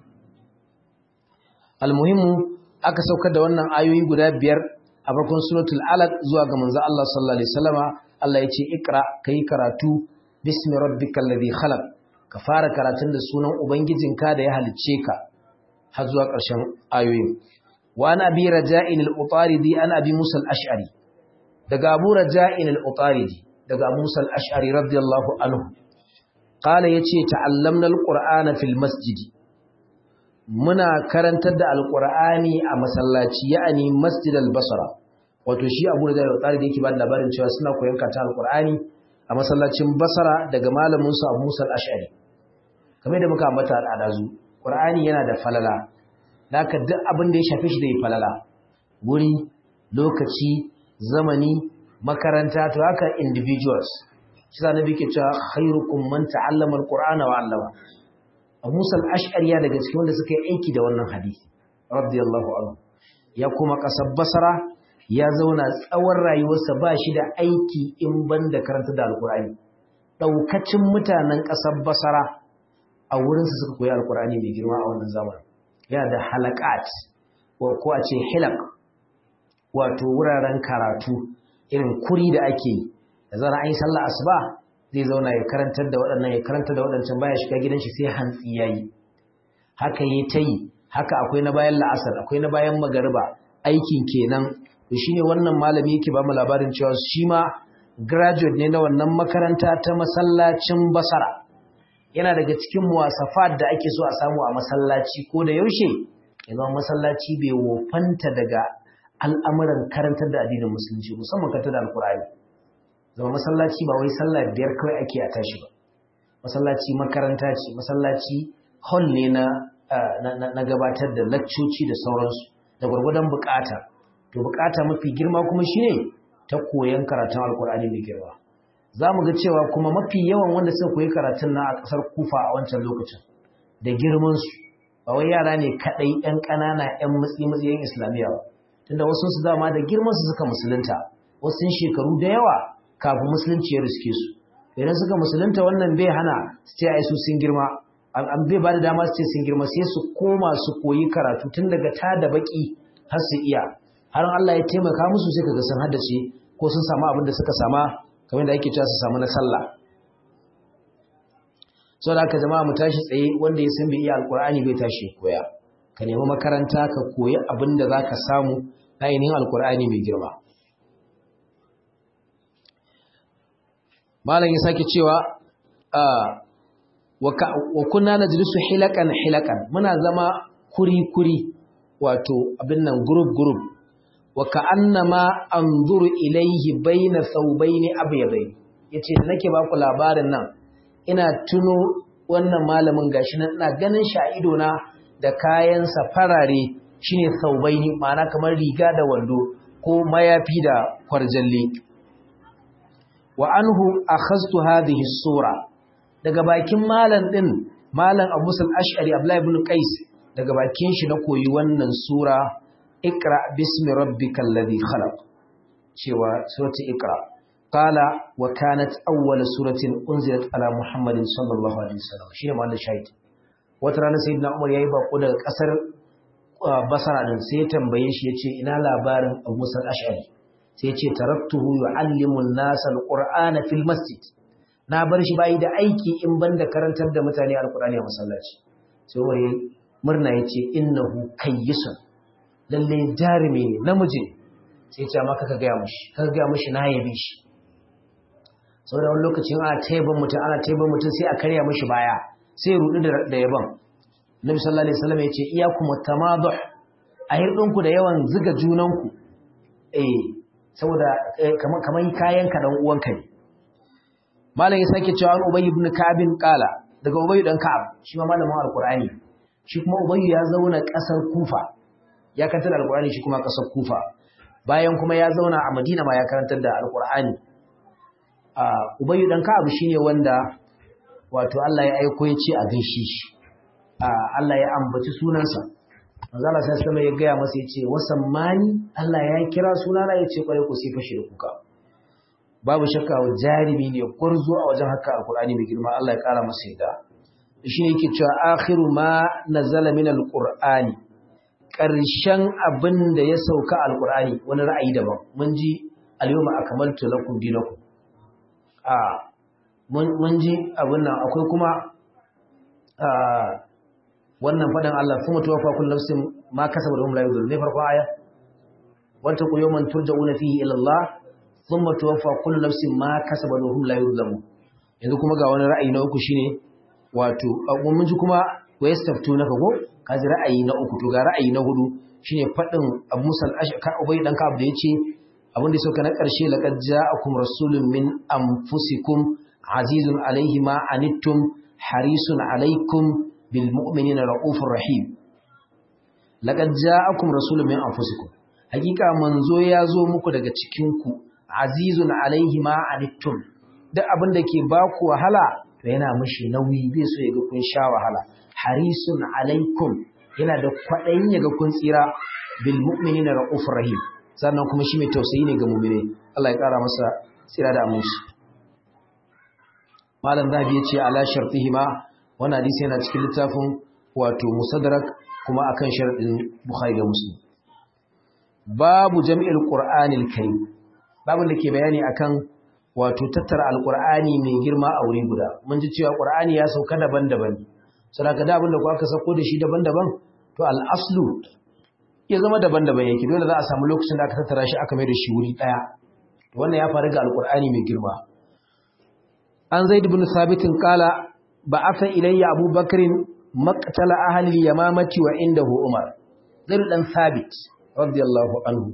almuhimmu aka saukar da wannan ayoyi guda biyar a farkon suratul alaq zuwa ga manzo Allah sallallahu alaihi wasallama Allah ya ce ikra kai karatu bismi rabbikal ladhi khalaq ka fara karatun da sunan ubangijinka da ya halicce ka har zuwa ƙarshen ayoyin wa ana bi raja'in al-utaridi ana bi musa al-ash'ari daga abu raja'in al-utaridi daga musa al-ash'ari radiyallahu anhu qala yace ta'allamna al-qur'ana fil masjid muna karantar da al-qur'ani a masallaci ya'ani masjid al-basra wato shi abu raja'in al-utaridi yake ba da labarin cewa suna koyon karatu al-qur'ani a masallacin basra daga malamin su abu musa al-ash'ari kamar da muka ambata al'adazu qur'ani yana da falala haka duk abin da ya shafe shi da ya falala guri lokaci zamani makaranta to haka individuals shi da nabi ke cewa khairukum man ta'allama al-qur'ana wa 'allama Abu Musa al-Ash'ari ya daga cikin wanda suka yi aiki da wannan hadisi radiyallahu anhu ya kuma kasar Basra ya zauna tsawon rayuwarsa ba shi da aiki in banda karanta da al-qur'ani daukacin mutanen kasar Basra a wurinsa suka koyi alkur'ani mai girma a wannan zamanin yana da halakat ko a ce hilak wato wuraren karatu irin kuri da ake yi da zana an yi sallah asuba zai zauna ya karantar da waɗannan ya karantar da waɗancan baya shiga gidan shi sai hantsi yayi haka yi ta yi haka akwai na bayan la'asar akwai na bayan magariba aikin kenan to shine wannan malami yake ba mu labarin cewa shi ma graduate ne na wannan makaranta ta masallacin Basra yana daga cikin muwasafat da ake so a samu a masallaci ko da yaushe idan masallaci bai wofanta daga al'amuran karantar da addinin musulunci musamman karantar da alkur'ani zama masallaci ba wai sallah biyar kawai ake a tashi ba masallaci makaranta ce masallaci hall ne na na gabatar da laccoci da sauransu da gwargwadon bukata to bukata mafi girma kuma shine ta koyon karatun alkur'ani mai girma za mu ga cewa kuma mafi yawan wanda suka koyi karatun na a ƙasar Kufa a wancan lokacin da girmansu ba wai yara ne kaɗai 'yan ƙanana 'yan matsi-matsi 'yan islamiyya ba tunda wasu su dama da girmansu suka musulunta wasu shekaru da yawa kafin musulunci ya riske su idan suka musulunta wannan bai hana su ce ai su sun girma an bai ba da dama su ce sun girma sai su koma su koyi karatu tun daga ta da baki har su iya har Allah ya taimaka musu sai kaga sun haddace ko sun samu abin da suka sama kamar da ake cewa su samu na sallah so da aka jama'a mu tashi tsaye wanda ya san bai iya alkur'ani bai tashi koya ka nemi makaranta ka koyi abin da zaka samu na ainihin alkur'ani mai girma malam ya sake cewa wa kunna najlisu hilakan hilakan muna zama kuri kuri wato abin nan group group wa ka'annama anzuru ilayhi bayna thawbayn abyadayn yace da nake baku labarin nan ina tuno wannan malamin gashi nan ina ganin shi a ido na da kayan safarare shine thawbayn ma'ana kamar riga da wando ko mayafi da kwarjalle wa anhu akhadtu hadhihi sura daga bakin malam din malam Abu Musa al-Ash'ari Abdullah ibn Qais daga bakin shi na koyi wannan sura Iqra bismi rabbikal ladhi khalaq cewa surati Iqra qala wa kanat awwal suratin unzilat ala Muhammadin sallallahu alaihi wasallam shine mallan shahid wata rana sayyidina Umar yayi bako daga kasar Basra din sai ya tambaye shi yace ina labarin Abu Musa al-Ash'ari sai yace taraktuhu yu'allimu an-nasa al-Qur'ana fil masjid na bar shi bai da aiki in banda karantar da mutane al-Qur'ani a masallaci sai Umar murna yace innahu kayyisun lalle jarumi ne namiji sai ce amma kaka gaya mushi kaka gaya mushi na yabe shi saboda wani lokacin ana taiban mutum ana taiban mutum sai a karya mushi baya sai rudu da yaban Nabi sallallahu alaihi wasallam yace iyakum tamaduh a hirdinku da yawan ziga junanku eh saboda kaman kaman kayan ka dan uwanka ne malam ya sake cewa Ubay ibn Ka'ab qala daga Ubay dan Ka'ab shi ma malamin alqur'ani shi kuma Ubay ya zauna kasar Kufa ya karantar alqur'ani shi kuma kasar Kufa bayan kuma ya zauna a Madina ma ya karantar da alqur'ani a Ubay dan Ka'ab shine wanda wato Allah ya aiko ya ce a gaishe shi a Allah ya ambaci sunansa manzo Allah sai sama ya gaya masa yace wasammani Allah ya kira sunana yace kware ku sai fashi da kuka babu shakka jarimi ne gurzo a wajen haka alqur'ani mai girma Allah ya kara masa yadda shi ne yake cewa akhiru ma nazala min alqur'ani karshen abin da ya sauka alqur'ani wani ra'ayi daban mun ji al-yawma akmaltu lakum dinakum a mun ji abin nan akwai kuma a wannan fadan Allah kuma tuwafa kullu nafsin ma kasabat hum la yuzlamun ne farko aya wata ku yawman turja'una fihi ila Allah thumma tuwaffa kullu nafsin ma kasabat hum la yuzlamun yanzu kuma ga wani ra'ayi na uku shine wato mun ji kuma wayastaftunaka go kaji ra'ayi na uku to ga ra'ayi na hudu shine fadin Abu Musa al-Ashqa Ubay dan Ka'ab da yace abin da suka na karshe laqad ja'akum rasulun min anfusikum azizun alayhi ma anittum harisun alaykum bil mu'minina raufur rahim laqad ja'akum rasulun min anfusikum hakika manzo ya zo muku daga cikin ku azizun alayhi ma anittum duk abin da ke baku wahala to yana mishi nauyi bai so yaga kun sha wahala harisun alaikum yana da kwadayin yaga kun tsira bil mu'minina raufur rahim sannan kuma shi mai tausayi ne ga mu'mine Allah ya kara masa tsira da aminci malam zabi yace ala shartihima wannan hadisi yana cikin littafin wato musaddarak kuma akan sharadin bukhari da muslim babu jami'il qur'anil karim babu da ke bayani akan wato tattara alqur'ani mai girma a wuri guda mun ji cewa qur'ani ya sauka daban-daban saboda da abin da ku aka sako da shi daban-daban to al-aslu ya zama daban-daban yake dole za a samu lokacin da aka tattara shi aka mai da shi wuri daya wannan ya faru ga alqur'ani mai girma an zaid ibn thabit qala ba'atha ilayya abubakrin maqtala ahli al-yamamati wa indahu umar zaid dan thabit radiyallahu anhu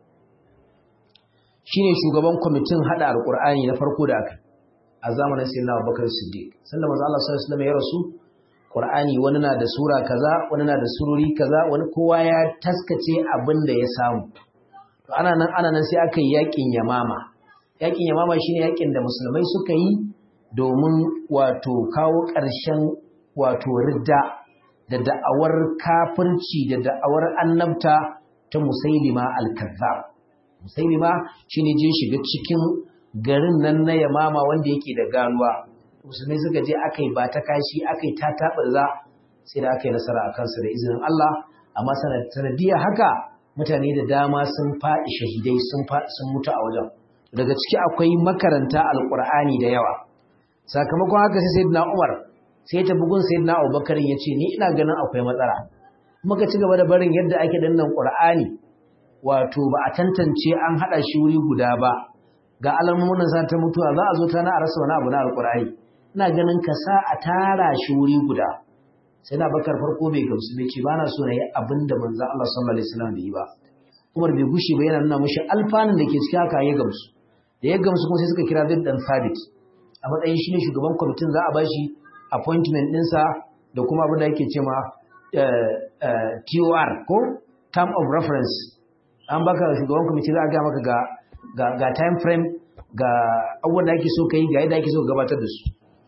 shine shugaban kwamitin hada alqur'ani na farko da aka a zamanin sayyidina Abubakar Siddiq sanda manzo Allah sallallahu alaihi wasallam ya rasu qur'ani wani na da sura kaza wani na da surori kaza wani kowa ya taskace abin da ya samu to ana nan ana nan sai aka yi yakin yamama yakin yamama shine yakin da musulmai suka yi domin wato kawo ƙarshen wato ridda da da'awar kafirci da da'awar annabta ta Musailima al-Kazzab. Musailima shine je shiga cikin garin nan na Yamama wanda yake da ganuwa. Musulmai suka je akai ba ta kashi akai ta tabarza sai da akai nasara akan su da izinin Allah amma sanadiyar haka mutane da dama sun faɗi shahidai sun faɗi sun mutu a wajen. Daga ciki akwai makaranta alqur'ani da yawa. Sakamakon haka sai Sayyidina Umar sai ta bugun Sayyidina Abubakar yace ni ina ganin akwai matsala. Muka ci gaba da barin yadda ake dannan Qur'ani wato ba a tantance an hada shi wuri guda ba ga alamomin sa ta mutuwa za a zo ta na a rasa wani abu na alqur'ani ina ganin ka sa a tara shi wuri guda sai na bakar farko bai gamsu ne ce bana so nayi abinda manzo Allah sallallahu alaihi wasallam bai yi ba Umar bai gushi ba yana nuna mushi alfanun da ke cikin haka ya gamsu da ya gamsu kuma sai suka kira Zaid dan Thabit a matsayin shi ne shugaban kwamitin za a bashi appointment ɗinsa da kuma abin da yake cewa T O R ko term of reference an baka shugaban kwamiti za a ga maka ga ga, ga time frame ga abubuwan da ake so kai ga yadda ake so gabatar da su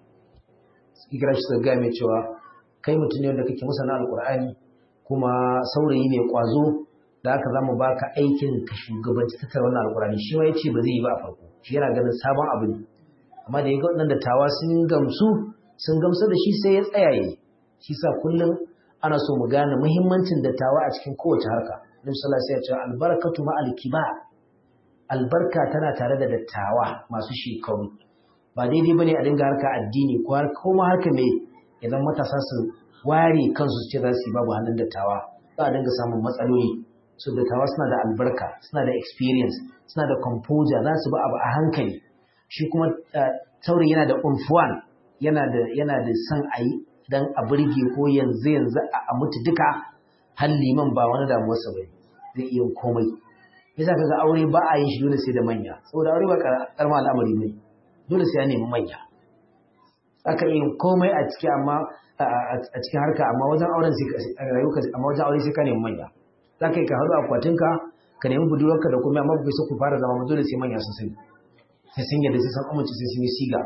kira shi ga mai cewa kai mutum ne wanda kake musana alqur'ani kuma saurayi ne kwazo da aka zamu baka aikin ka shugabanci tattara wannan alqur'ani shi ma yace ba zai yi ba a farko shi yana ganin sabon abu ne amma da yaga wannan dattawa sun gamsu sun gamsu da shi sai ya tsayaye shi sa kullum ana so mu gane muhimmancin dattawa a cikin kowace harka. Nabi sallallahu alaihi wasallam ya ce albarakatu ma'al kibar. Albarka tana tare da dattawa masu shekaru. Ba daidai bane a dinga harka addini ko har kuma harka me idan matasa su ware kansu su ce za su yi babu hannun dattawa. Za a dinga samun matsaloli. So dattawa suna da albarka, suna da experience, suna da composure, za su bi abu a hankali. Shi kuma taurin yana da unfuwan, yana da yana da son ayi dan a burge ko yanzu yanzu a mutu duka har liman ba wani damuwarsa bane zai iya komai yasa kaga aure ba a yin shi dole sai da manya saboda aure ba karama al'amari ne dole sai ya nemi manya aka yi komai a ciki amma a cikin harka amma wajen auren sai rayuwa amma wajen aure sai ka nemi manya zaka yi ka haɗu akwatinka ka nemi budurwarka da komai amma ba sai ku fara zama dole sai manya sun sani sai sun yadda sai san amince sai sun yi siga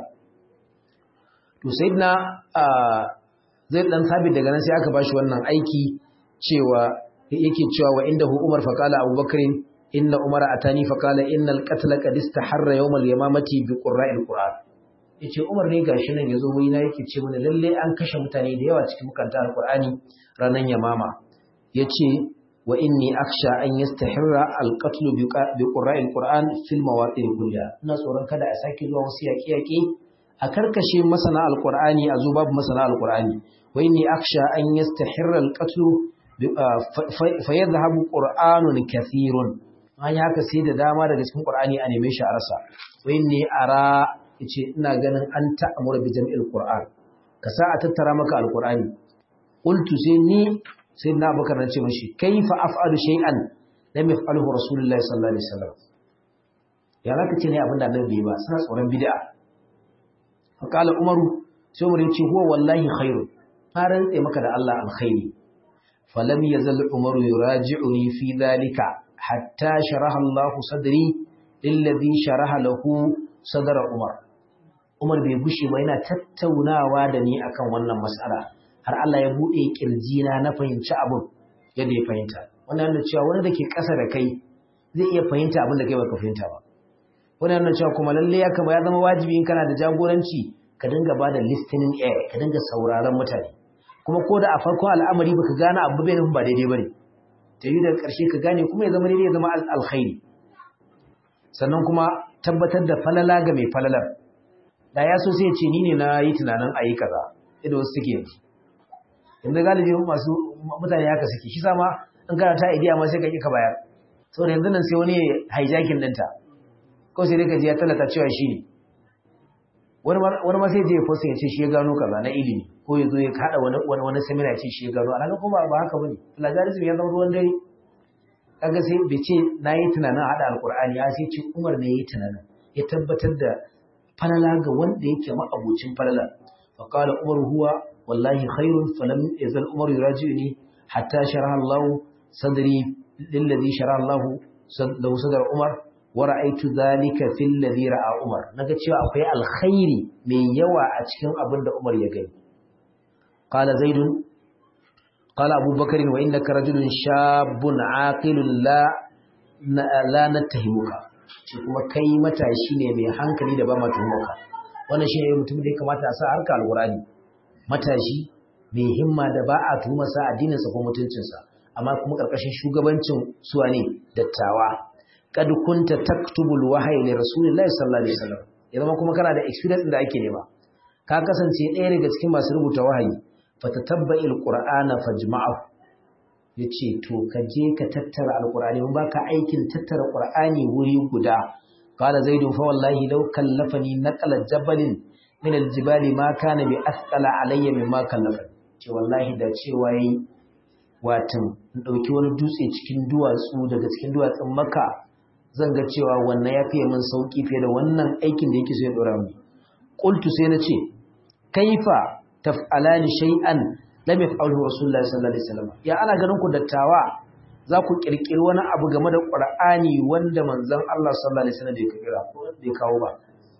to sayyidina zai dan sabit daga nan sai aka bashi wannan aiki cewa yake cewa wa indahu Umar fa qala Abu Bakr inna Umar atani fa qala innal qatla qad istaharra yawm al-yamamati bi qurra'il Qur'an. Yace Umar ne gashi nan yazo wuri na yake ce mana lalle an kashe mutane da yawa cikin mukanta al-Qur'ani ranan Yamama. Yace wa inni akhsha an yastahirra al-qatl bi qurra'il Qur'an fil mawatin kulliha. Ina tsoron kada a sake zuwa wasu yaki-yaki a karkashe masana al-Qur'ani a zo babu masana al-Qur'ani. Wa inni akhsha an yastahirra al-qatl fa yadhhabu Qur'anun kathirun. An haka sai da dama daga cikin Qur'ani a neme shi a rasa. Wa inni ara yace ina ganin an ta'amura bi jam'il Qur'an. Ka sa a tattara maka al-Qur'ani. Qultu sai ni sai na Abubakar nace mishi kaifa af'alu shay'an lam yaf'alhu Rasulullahi sallallahu alaihi wasallam. Ya zaka ce ne abinda Annabi ba suna tsoron bid'a. Fa qala Umaru sai Umar yace huwa wallahi khairu. Faran tsaye maka da Allah alkhairi. Falam yazal Umaru yuraji'uni fi dhalika hatta sharaha Allah sadri lilladhi sharaha lahu sadra Umar. Umar bai gushe ba yana tattaunawa da ni akan wannan mas'ala har Allah ya bude kirjina na fahimci abin yadda ya fahimta. Wannan yana cewa wani dake ƙasa da kai zai iya fahimta abin da kai baka fahimta ba. Wannan yana cewa kuma lalle ya kama ya zama wajibi in kana da jagoranci ka dinga bada listening air ka dinga sauraron mutane. Kuma ko da a farko al'amari baka gane abu bai ba daidai bane. Ta yi daga ƙarshe ka gane kuma ya zama daidai ya zama alkhairi. Sannan kuma tabbatar da falala ga mai falalar. Da ya so sai ya ce ni ne na yi tunanin ayi kaza idan wasu suke yanzu. Yanzu galibi masu mutane haka suke shi sama in kana ta idea ma sai ka ki ka bayar. Saboda yanzu nan sai wani hijacking ɗinta. Ko sai dai ka ji ya tallata cewa shi ne. Wani ma sai je ya fosta ya ce shi ya gano kaza na ilimi ko ya zo ya haɗa wani wani seminar ya ce shi ya gano alhalin kuma ba haka bane. Plagiarism ya zama ruwan dare. Kaga sai bai ce na yi tunanin haɗa alƙur'ani ya sai ce Umar ne ya yi tunanin ya tabbatar da falala ga wanda yake ma'abucin falala. Fa qala Umar huwa wallahi khairun falam yazal Umar yuraji'uni hatta sharaha Allah sadri lilladhi sharaha Allah lahu sadra Umar wa ra'aytu dhalika fil ladhi ra'a Umar. Naga cewa akwai alkhairi mai yawa a cikin abin da Umar ya gani. Qala Zaidun qala Abu Bakr wa innaka rajulun shabun aqilun la la natahimuka. Shi kuma kai matashi ne mai hankali da ba ma tuhumaka. Wannan shi ne mutum da ya kamata a sa harka alqur'ani. Matashi mai himma da ba a tuhuma sa addinin sa ko mutuncin sa amma kuma karkashin shugabancin suwa ne dattawa. Kad kunta taktubul wahyi li rasulillahi sallallahu alaihi wasallam. Idan kuma kana da experience da ake nema. Ka kasance ɗaya daga cikin masu rubuta wahayi. Fatatabba'il qur'ana fajma'ahu. Yace to ka je ka tattara alqur'ani mun baka aikin tattara qur'ani wuri guda. Qala Zaid fa wallahi law kallafani naqala jabalin min aljibali ma kana bi athqala alayya mimma kallafani. Ce wallahi da cewa yayi watan dauki wani dutse cikin duwatsu daga cikin duwatsun Makka zan ga cewa wannan ya fiye min sauki fiye da wannan aikin da yake so ya dora mu. Qultu sai na ce kaifa taf'alani shay'an lam yaf'alhu rasulullahi sallallahu alaihi wasallam. Ya ana ganin ku dattawa za ku kirkiri wani abu game da Qur'ani wanda manzon Allah sallallahu alaihi wasallam bai kira bai kawo ba.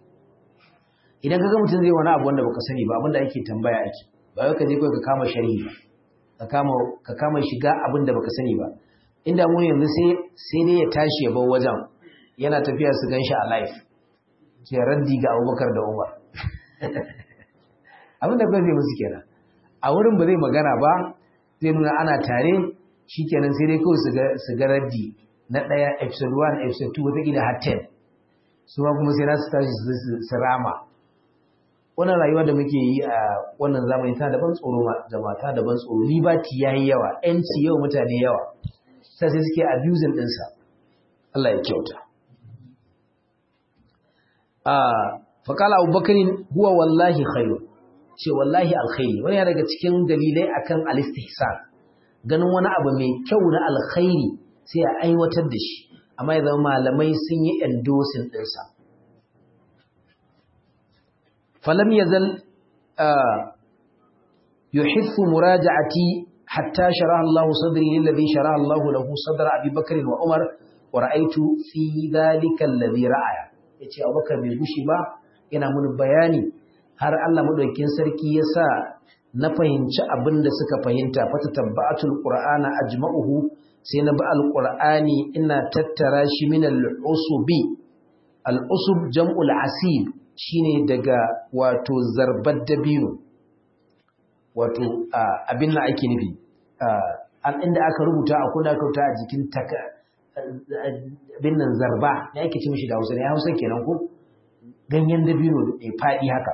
Idan kaga mutum zai wani abu wanda baka sani ba abinda ake tambaya ake. Ba wai ka je ka kama sharhi ba. Ka kama ka kama shiga abinda baka sani ba. Inda mu yanzu sai sai dai ya tashi ya bar wajen yana tafiya su ganshi a live. Ke raddi ga Abubakar da Umar. Abinda kai zai musu kenan. A wurin ba zai magana ba zai nuna ana tare shikenan sai dai kawai su ga su ga raddi na daya episode one episode two wata kila har ten. Su ma kuma sai za su tashi su rama. Wannan rayuwa da muke yi a wannan zamani ta daban tsoro ma jama'a ta daban tsoro liberty yayi yawa yanci yau mutane yawa sai sai suke abusing din sa Allah ya kyauta ah fa kala Abubakar huwa wallahi khairu ce wallahi alkhairi wani ya daga cikin dalilai akan al-istihsan ganin wani abu mai kyau na alkhairi sai a aiwatar da shi amma ya zama malamai sun yi endorsing din sa falam yazal yuhiffu muraja'ati hatta sharaha Allah sadri lilladhi sharaha Allah lahu sadra Abi Bakr wa Umar wa ra'aytu fi dhalika alladhi ra'a yace Abubakar bai gushi ba yana mun bayani har Allah madaukakin sarki ya sa na fahimci abin da suka fahimta fata tabba'atul qur'ana ajma'uhu sai na bi alqur'ani ina tattara shi min al-usubi al-usub jam'ul asib shine daga wato zarbar dabino wato abin da ake nufi an inda aka rubuta a kuma aka rubuta a jikin taka abin nan zarba ne ake ce mishi da Hausa ne Hausa kenan ko ganyen dabino da fadi haka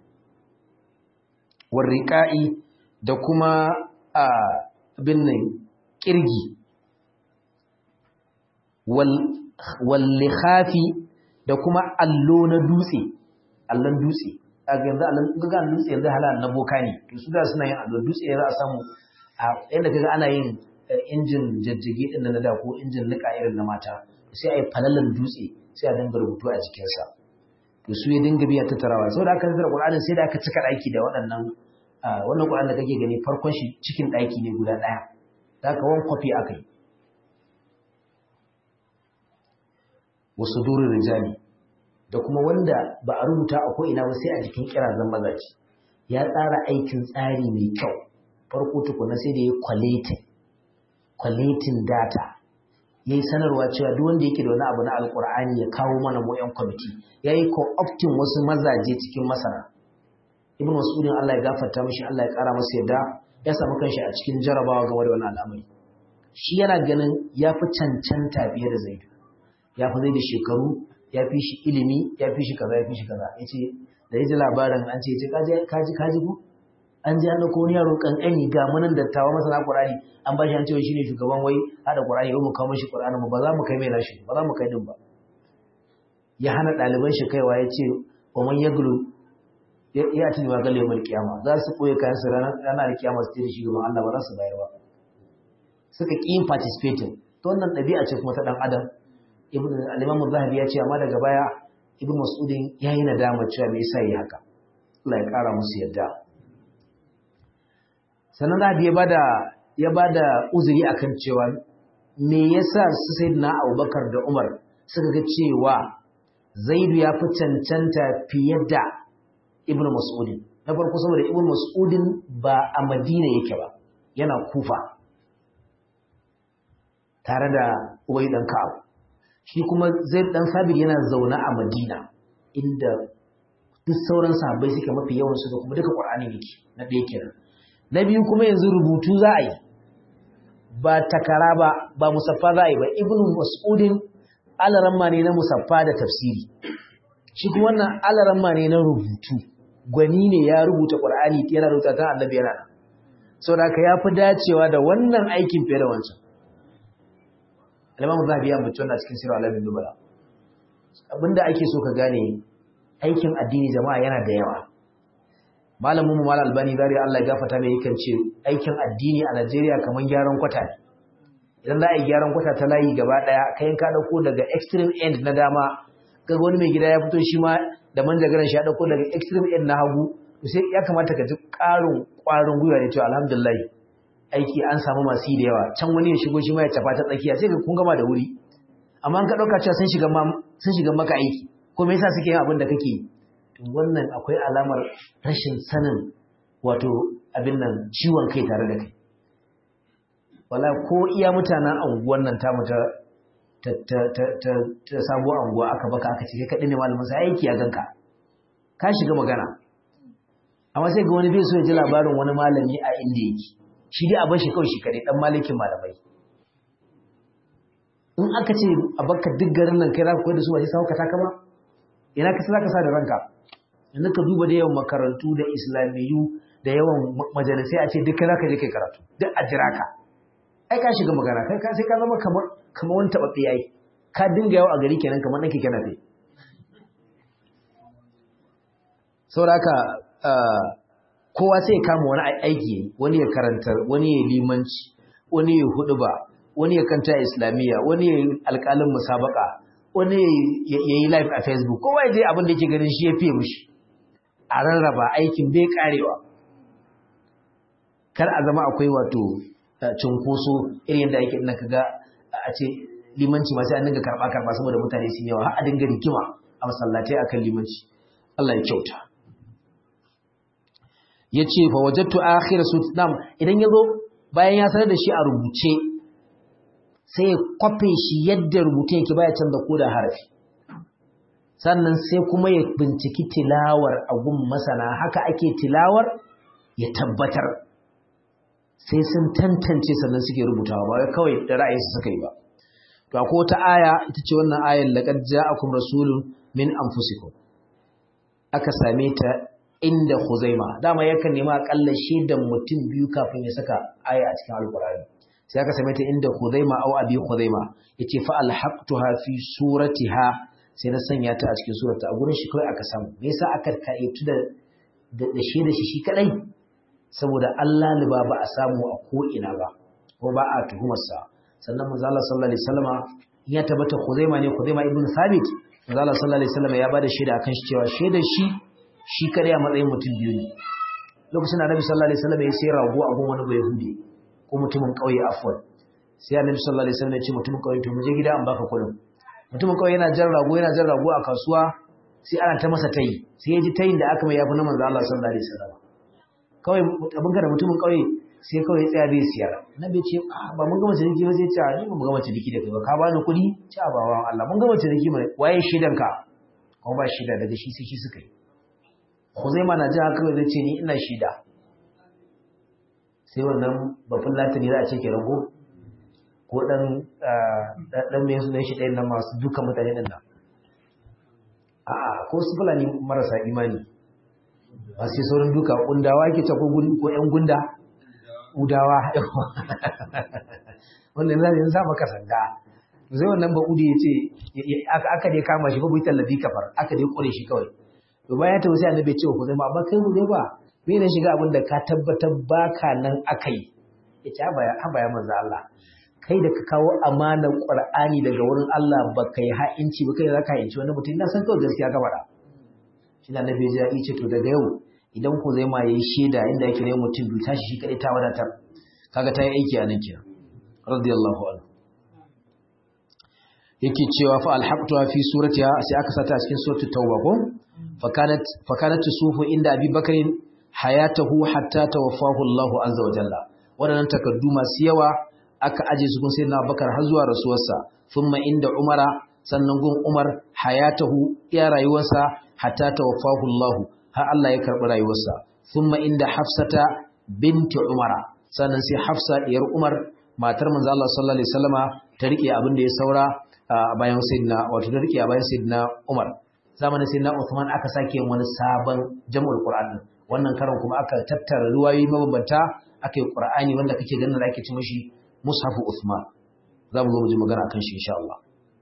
warriqa'i da kuma abin nan kirgi wal wal likhafi da kuma allo na dutse allon dutse kaga yanzu allon kaga dutse yanzu halal na boka ne to su da suna yin allon dutse za a samu a yanda kaga ana yin injin jajjage din na da ko injin nika irin na mata sai a yi falalan dutse sai a dinga rubutu a jikin sa to su ya dinga biya ta tarawa saboda aka zira Qur'anin sai da aka cika daki da waɗannan wannan Qur'an da kake gani farkon shi cikin daki ne guda daya zaka wan copy akai wasu durin rijali da kuma wanda ba a rubuta a ko'ina ba sai a jikin kirazan mazaji ya tsara aikin tsari mai kyau farko tukuna sai da ya kwaletin kwaletin data ya yi sanarwa cewa duk wanda yake da wani abu na alkur'ani ya kawo mana mu yan kwamiti ya yi co-optin wasu mazaje cikin masana ibn mas'udin Allah ya gafarta mishi Allah ya kara masa yadda ya samu kanshi a cikin jarabawa game da wannan al'amari shi yana ganin ya fi cancanta fiye da zaidu ya fi zai da shekaru ya fi shi ilimi ya fi shi kaza ya fi shi kaza ya ce da ya ji labarin an ce ce kaji kaji ku an ji an ɗauko wani yaro ƙanƙani ga munan dattawa masana ƙur'ani an ba shi an cewa shi ne shugaban wai haɗa ƙur'ani yau mu kawo mashi ƙur'ani mu ba za mu kai mai nashi ba za mu kai din ba ya hana ɗaliban shi kaiwa ya ce wa man yaglu ya tuni ma galle mai kiyama za su ɓoye kayan su ranar kiyama su tare shi gaban Allah ba za su bayar ba suka ƙi yin participating to wannan ɗabi'a ce kuma ta ɗan adam ibn al-imam az-zahabi ya ce amma daga baya ibn mas'udin yayi nadama cewa me yasa yi haka Allah ya kara musu yadda sanan da ya bada ya bada uzuri akan cewa me yasa su sayyidina Abubakar da Umar suka ga cewa Zaidu ya fi cancanta fiye da ibn mas'udin na farko saboda ibn mas'udin ba a Madina yake ba yana Kufa tare da Ubay dan Ka'ab shi kuma Zaid dan Sabit yana zauna a Madina inda duk sauran sahabbai suke mafi yawan su da kuma duka Qur'ani yake na ɗaya kenan na biyu kuma yanzu rubutu za a yi ba takara ba ba musaffa za a yi ba Ibn Mas'udin alaramma ne na musaffa da tafsiri shi kuma wannan alaramma ne na rubutu gwani ne ya rubuta Qur'ani yana rubuta ta Annabi yana saboda ka yafi dacewa da wannan aikin fiye da wancan Al-Imam Zahabi ya mutu wannan cikin Sirr al-Alamin Nubala abinda ake so ka gane aikin addini jama'a yana da yawa malamin mu Malam Albani zari Allah ya gafarta mai yakan ce aikin addini a Najeriya kaman gyaran kwata ne idan za a yi gyaran kwata ta layi gaba daya kayan ka dauko daga extreme end na dama kaga wani mai gida ya fito shi ma da manjagaran shi ya dauko daga extreme end na hagu to sai ya kamata ka ji karin kwarin gwiwa ne to alhamdulillah aiki an samu masu yi da yawa can wani ya shigo shi ma ya tafa ta tsakiya sai ka kun gama da wuri amma an ka dauka cewa sun shiga sun shiga maka aiki ko me yasa suke yin abin da kake yi to wannan akwai alamar rashin sanin wato abin nan ciwon kai tare da kai wala ko iya mutanen anguwan nan ta muta ta ta ta ta, ta sabo anguwa aka baka aka ce kai kadai ne malamin sa aiki ya ganka ka shiga magana amma sai ga wani bai so ya ji labarin wani malami a inda yake shi dai a bar shi kawai shi kadai dan malikin malamai in aka ce a baka duk garin nan kai za ka koyar da su ba sai sauka ta kama ina ka za ka sa da ranka yanzu ka duba da yawan makarantu da islamiyu da yawan majalisai a ce duk za ka je kai karatu duk a jira ka ai ka shiga magana kai ka sai ka zama kamar kamar wani taɓaɓɓe yayi ka dinga yawo a gari kenan kamar ɗan keke nafe saboda haka kowa sai ya kama wani aiki wani ya karantar wani ya limanci wani ya huɗuba wani ya kanta islamiyya wani ya alƙalin musabaka wani ya yi live a facebook kowa ya je abin da yake ganin shi ya fiye mushi a rarraba aikin bai karewa kar a zama akwai wato cunkoso irin yadda ake ina kaga a ce limanci ma sai an dinga karba karba saboda mutane sun yawa har a dinga rikima a masallatai akan limanci Allah ya kyauta yace fa wajadtu akhir sutnam idan yazo bayan ya sanar da shi a rubuce sai ya kwafe shi yadda rubutun yake baya canza koda harafi sannan sai kuma ya binciki tilawar agun masana haka ake tilawar ya tabbatar sai sun tantance sannan suke rubutawa ba kawai da ra'ayinsu suka yi ba to akwai wata aya ita ce wannan ayar laqad ja'akum rasulun min anfusikum aka same ta inda Khuzaima dama yakan nema akalla shedan mutum biyu kafin ya saka aya a cikin alqur'ani sai aka same ta inda Khuzaima aw abi Khuzaima yace fa alhaqtuha fi suratiha sai na sanya ta a cikin surata a gurin shi kai aka samu me yasa aka kaitu da da shi da shi shi kadai saboda Allah liba ba a samu a ko ina ba ko ba a tuhumar sa sannan manzo Allah sallallahu alaihi wasallama ya tabbata Khuzaima ne Khuzaima ibn Thabit manzo Allah sallallahu alaihi wasallama ya bada shaida akan shi cewa shaidar shi shi kare a matsayin mutum biyu ne lokacin da Annabi sallallahu alaihi wasallama ya sai rago a gun wani bayahudi ko mutumin kauye afwan sai Annabi sallallahu alaihi wasallama ya ce mutumin kauye to mu je gida an baka kudin mutumin kauye yana jan rago yana jan rago a kasuwa sai ana ta masa tayi sai ya ji tayin da aka mai yafi na manzo Allah sallallahu alaihi wasallama kawai abin da mutumin kauye sai kawai ya tsaya bai siyar nabi ce ba mun gama ciniki ba sai ce ni ba mun gama ciniki da kai ba ka bani kuɗi ci a bawan Allah mun gama ciniki mai waye shidan ka ko ba shida daga shi sai shi suka yi Khuzaima na ji haka zai ce ni ina shida sai wannan babban latini za a ce ke rago ko dan dan mai sunan shi ɗayan nan masu duka mutane din nan a'a ko su fulani marasa imani ba sai sauran duka kundawa yake ta ko ko ƴan gunda udawa wannan zai yanzu maka sanda zai wannan ba udi yace aka dai kama shi ba bai tallafi kafar aka dai kore shi kawai to bayan ta wuce annabi ya ce ku zai ma amma kai mu ne ba me ne shiga abin da ka tabbatar baka nan akai yace abaya abaya manzo Allah kai da ka kawo amanar Qur'ani daga wurin Allah ba kai ha'inci ba kai zaka ha'inci wannan mutum na san kawai gaskiya ka fara shi da annabi ya ce to daga yau idan ku zai ma yayi sheda inda yake ne mutum biyu tashi shi kadai ta wadatar kaga ta yi aiki a nan kenan radiyallahu anhu yake cewa fa alhaqtu fi suratiha sai aka sata a cikin suratul tauba ko fa kanat fa kanat sufu inda abi bakrin hayatahu hatta tawaffahu Allah azza wa jalla wadannan takaddu masu yawa aka aje su gun sayyidina Abubakar har zuwa rasuwarsa thumma inda Umara sannan gun Umar hayatahu ya rayuwarsa hatta tawaffahu Allah har Allah ya karbi rayuwarsa thumma inda Hafsata binti Umara sannan sai Hafsa diyar Umar matar manzo Allah sallallahu alaihi wasallama ta rike abin da ya saura a bayan sayyidina wato ta rike a bayan sayyidina Umar zamanin sayyidina Uthman aka sake wani sabon jam'ul Qur'an wannan karon kuma aka tattara ruwayoyi mabambanta aka yi Qur'ani wanda kake ganin da ake ci mishi Mushafu Uthman zamu zo mu ji magana akan shi insha Allah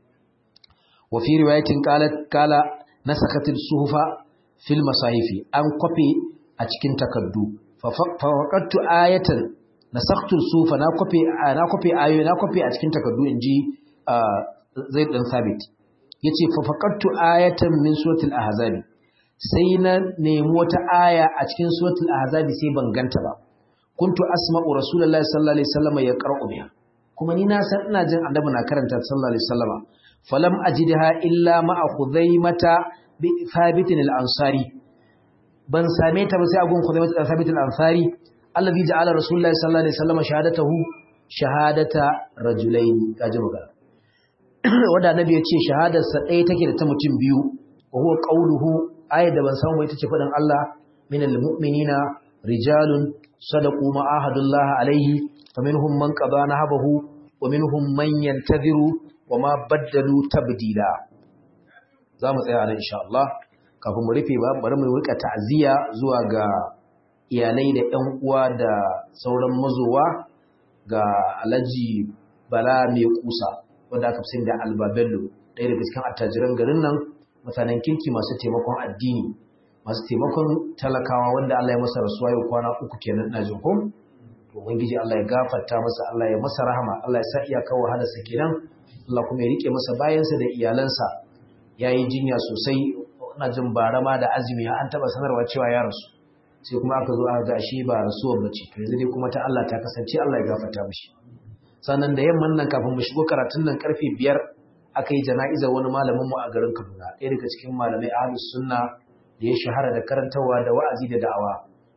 wa fi riwayatin qalat qala nasakhatil suhufa fil masahifi an kwafe a cikin takaddu fa faqattu ayatan nasakhtu sufa na kwafe na kwafe ayoyi na kwafe a cikin takaddu inji Zaid dan Sabit yace fa faqattu ayatan min suratul ahzab sai na nemi wata aya a cikin suratul ahzab sai ban ganta ba kuntu asma'u rasulullahi sallallahu alaihi wasallam yaqra'u biha kuma ni na san ina jin annabi na karanta sallallahu alaihi wasallam falam ajidha illa ma'a khuzaimata bi thabit al-ansari ban same ta ba sai a gun khuzaimata da thabit al-ansari alladhi ja'ala rasulullahi sallallahu alaihi wasallam shahadatahu shahadata rajulain kaji magana wanda annabi ya ce shahadarsa ɗaya take da ta mutum biyu wa huwa qawluhu ayat da ban samu ita ce faɗin Allah minal mu'minina rijalun sadaqu ma ahadullah alaihi faminhum man qada nahabahu wa minhum man yantadhiru wa ma baddalu tabdila zamu tsaya nan insha Allah kafin mu rufe ba bari mu rika ta'ziya zuwa ga iyalai da ƴan uwa da sauran mazowa ga Alhaji Bala mai kusa wanda aka fi da Albabello ɗaya daga cikin attajiran garin nan mutanen kirki masu taimakon addini masu taimakon talakawa wanda Allah ya masa rasuwa yau kwana uku kenan ina jin ko to ubangiji Allah ya gafarta masa Allah ya masa rahama Allah ya sa iyakar wahalarsa kenan Allah kuma ya rike masa bayansa da iyalansa yayi jinya sosai ina jin barama da azumi an taba sanarwa cewa ya rasu sai kuma aka zo aka ga shi ba rasuwar bace to yanzu dai kuma ta Allah ta kasance Allah ya gafarta mishi sannan da yamman nan kafin mu shigo karatun nan karfe biyar aka yi jana'izar wani malamin mu a garin Kaduna ɗaya daga cikin malamai ahlus sunna da ya shahara da karantawa da wa'azi da da'awa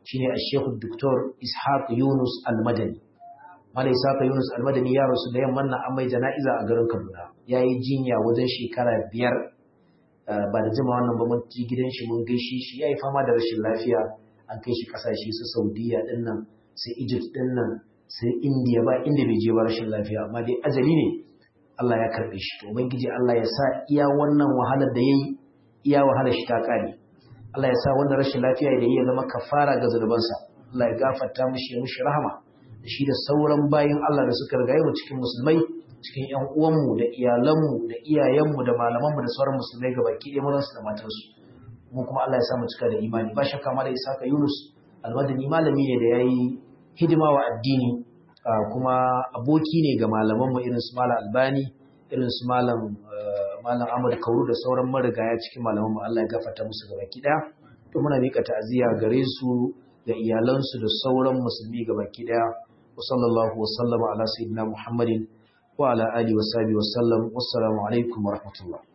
shine Sheikh Dr. Ishaq Yunus Al-Madani. Malam Ishaq Yunus Al-Madani ya rasu da yamman nan an mai jana'iza a garin Kaduna. Yayi jinya wajen shekara biyar ba da jima wannan ba mun ji gidan shi mun gaishe shi yayi fama da rashin lafiya an kai shi kasashe su Saudiya din nan sai Egypt din nan sai India ba inda bai je ba rashin lafiya amma dai ajali ne Allah ya karbe shi to ubangiji Allah ya sa iya wannan wahalar da yayi iya wahalar shi ta kare Allah ya sa wannan rashin lafiya da yayi zama kafara ga zunubansa Allah ya gafarta mishi ya mishi rahama da shi da sauran bayin Allah da suka rigaye mu cikin musulmai cikin ƴan uwanmu da iyalanmu da iyayenmu da malamanmu da sauran musulmai gabaki ɗaya mazansu da matansu mu kuma Allah ya sa mu cika da imani ba shakka mala Isaka Yunus Al-Madani malami ne da yayi hidima wa addini kuma aboki ne ga malamanmu irin su Malam Albani irin su Malam Malam Ahmad Kauru da sauran marigaya cikin malamanmu Allah ya gafarta musu gabaki ɗaya to muna miƙa ta'aziyya gare su da iyalansu da sauran musulmi gabaki ɗaya wa sallallahu wa sallama ala sayyidina Muhammadin wa ala alihi wa sahbihi wa sallam wassalamu alaikum wa rahmatullah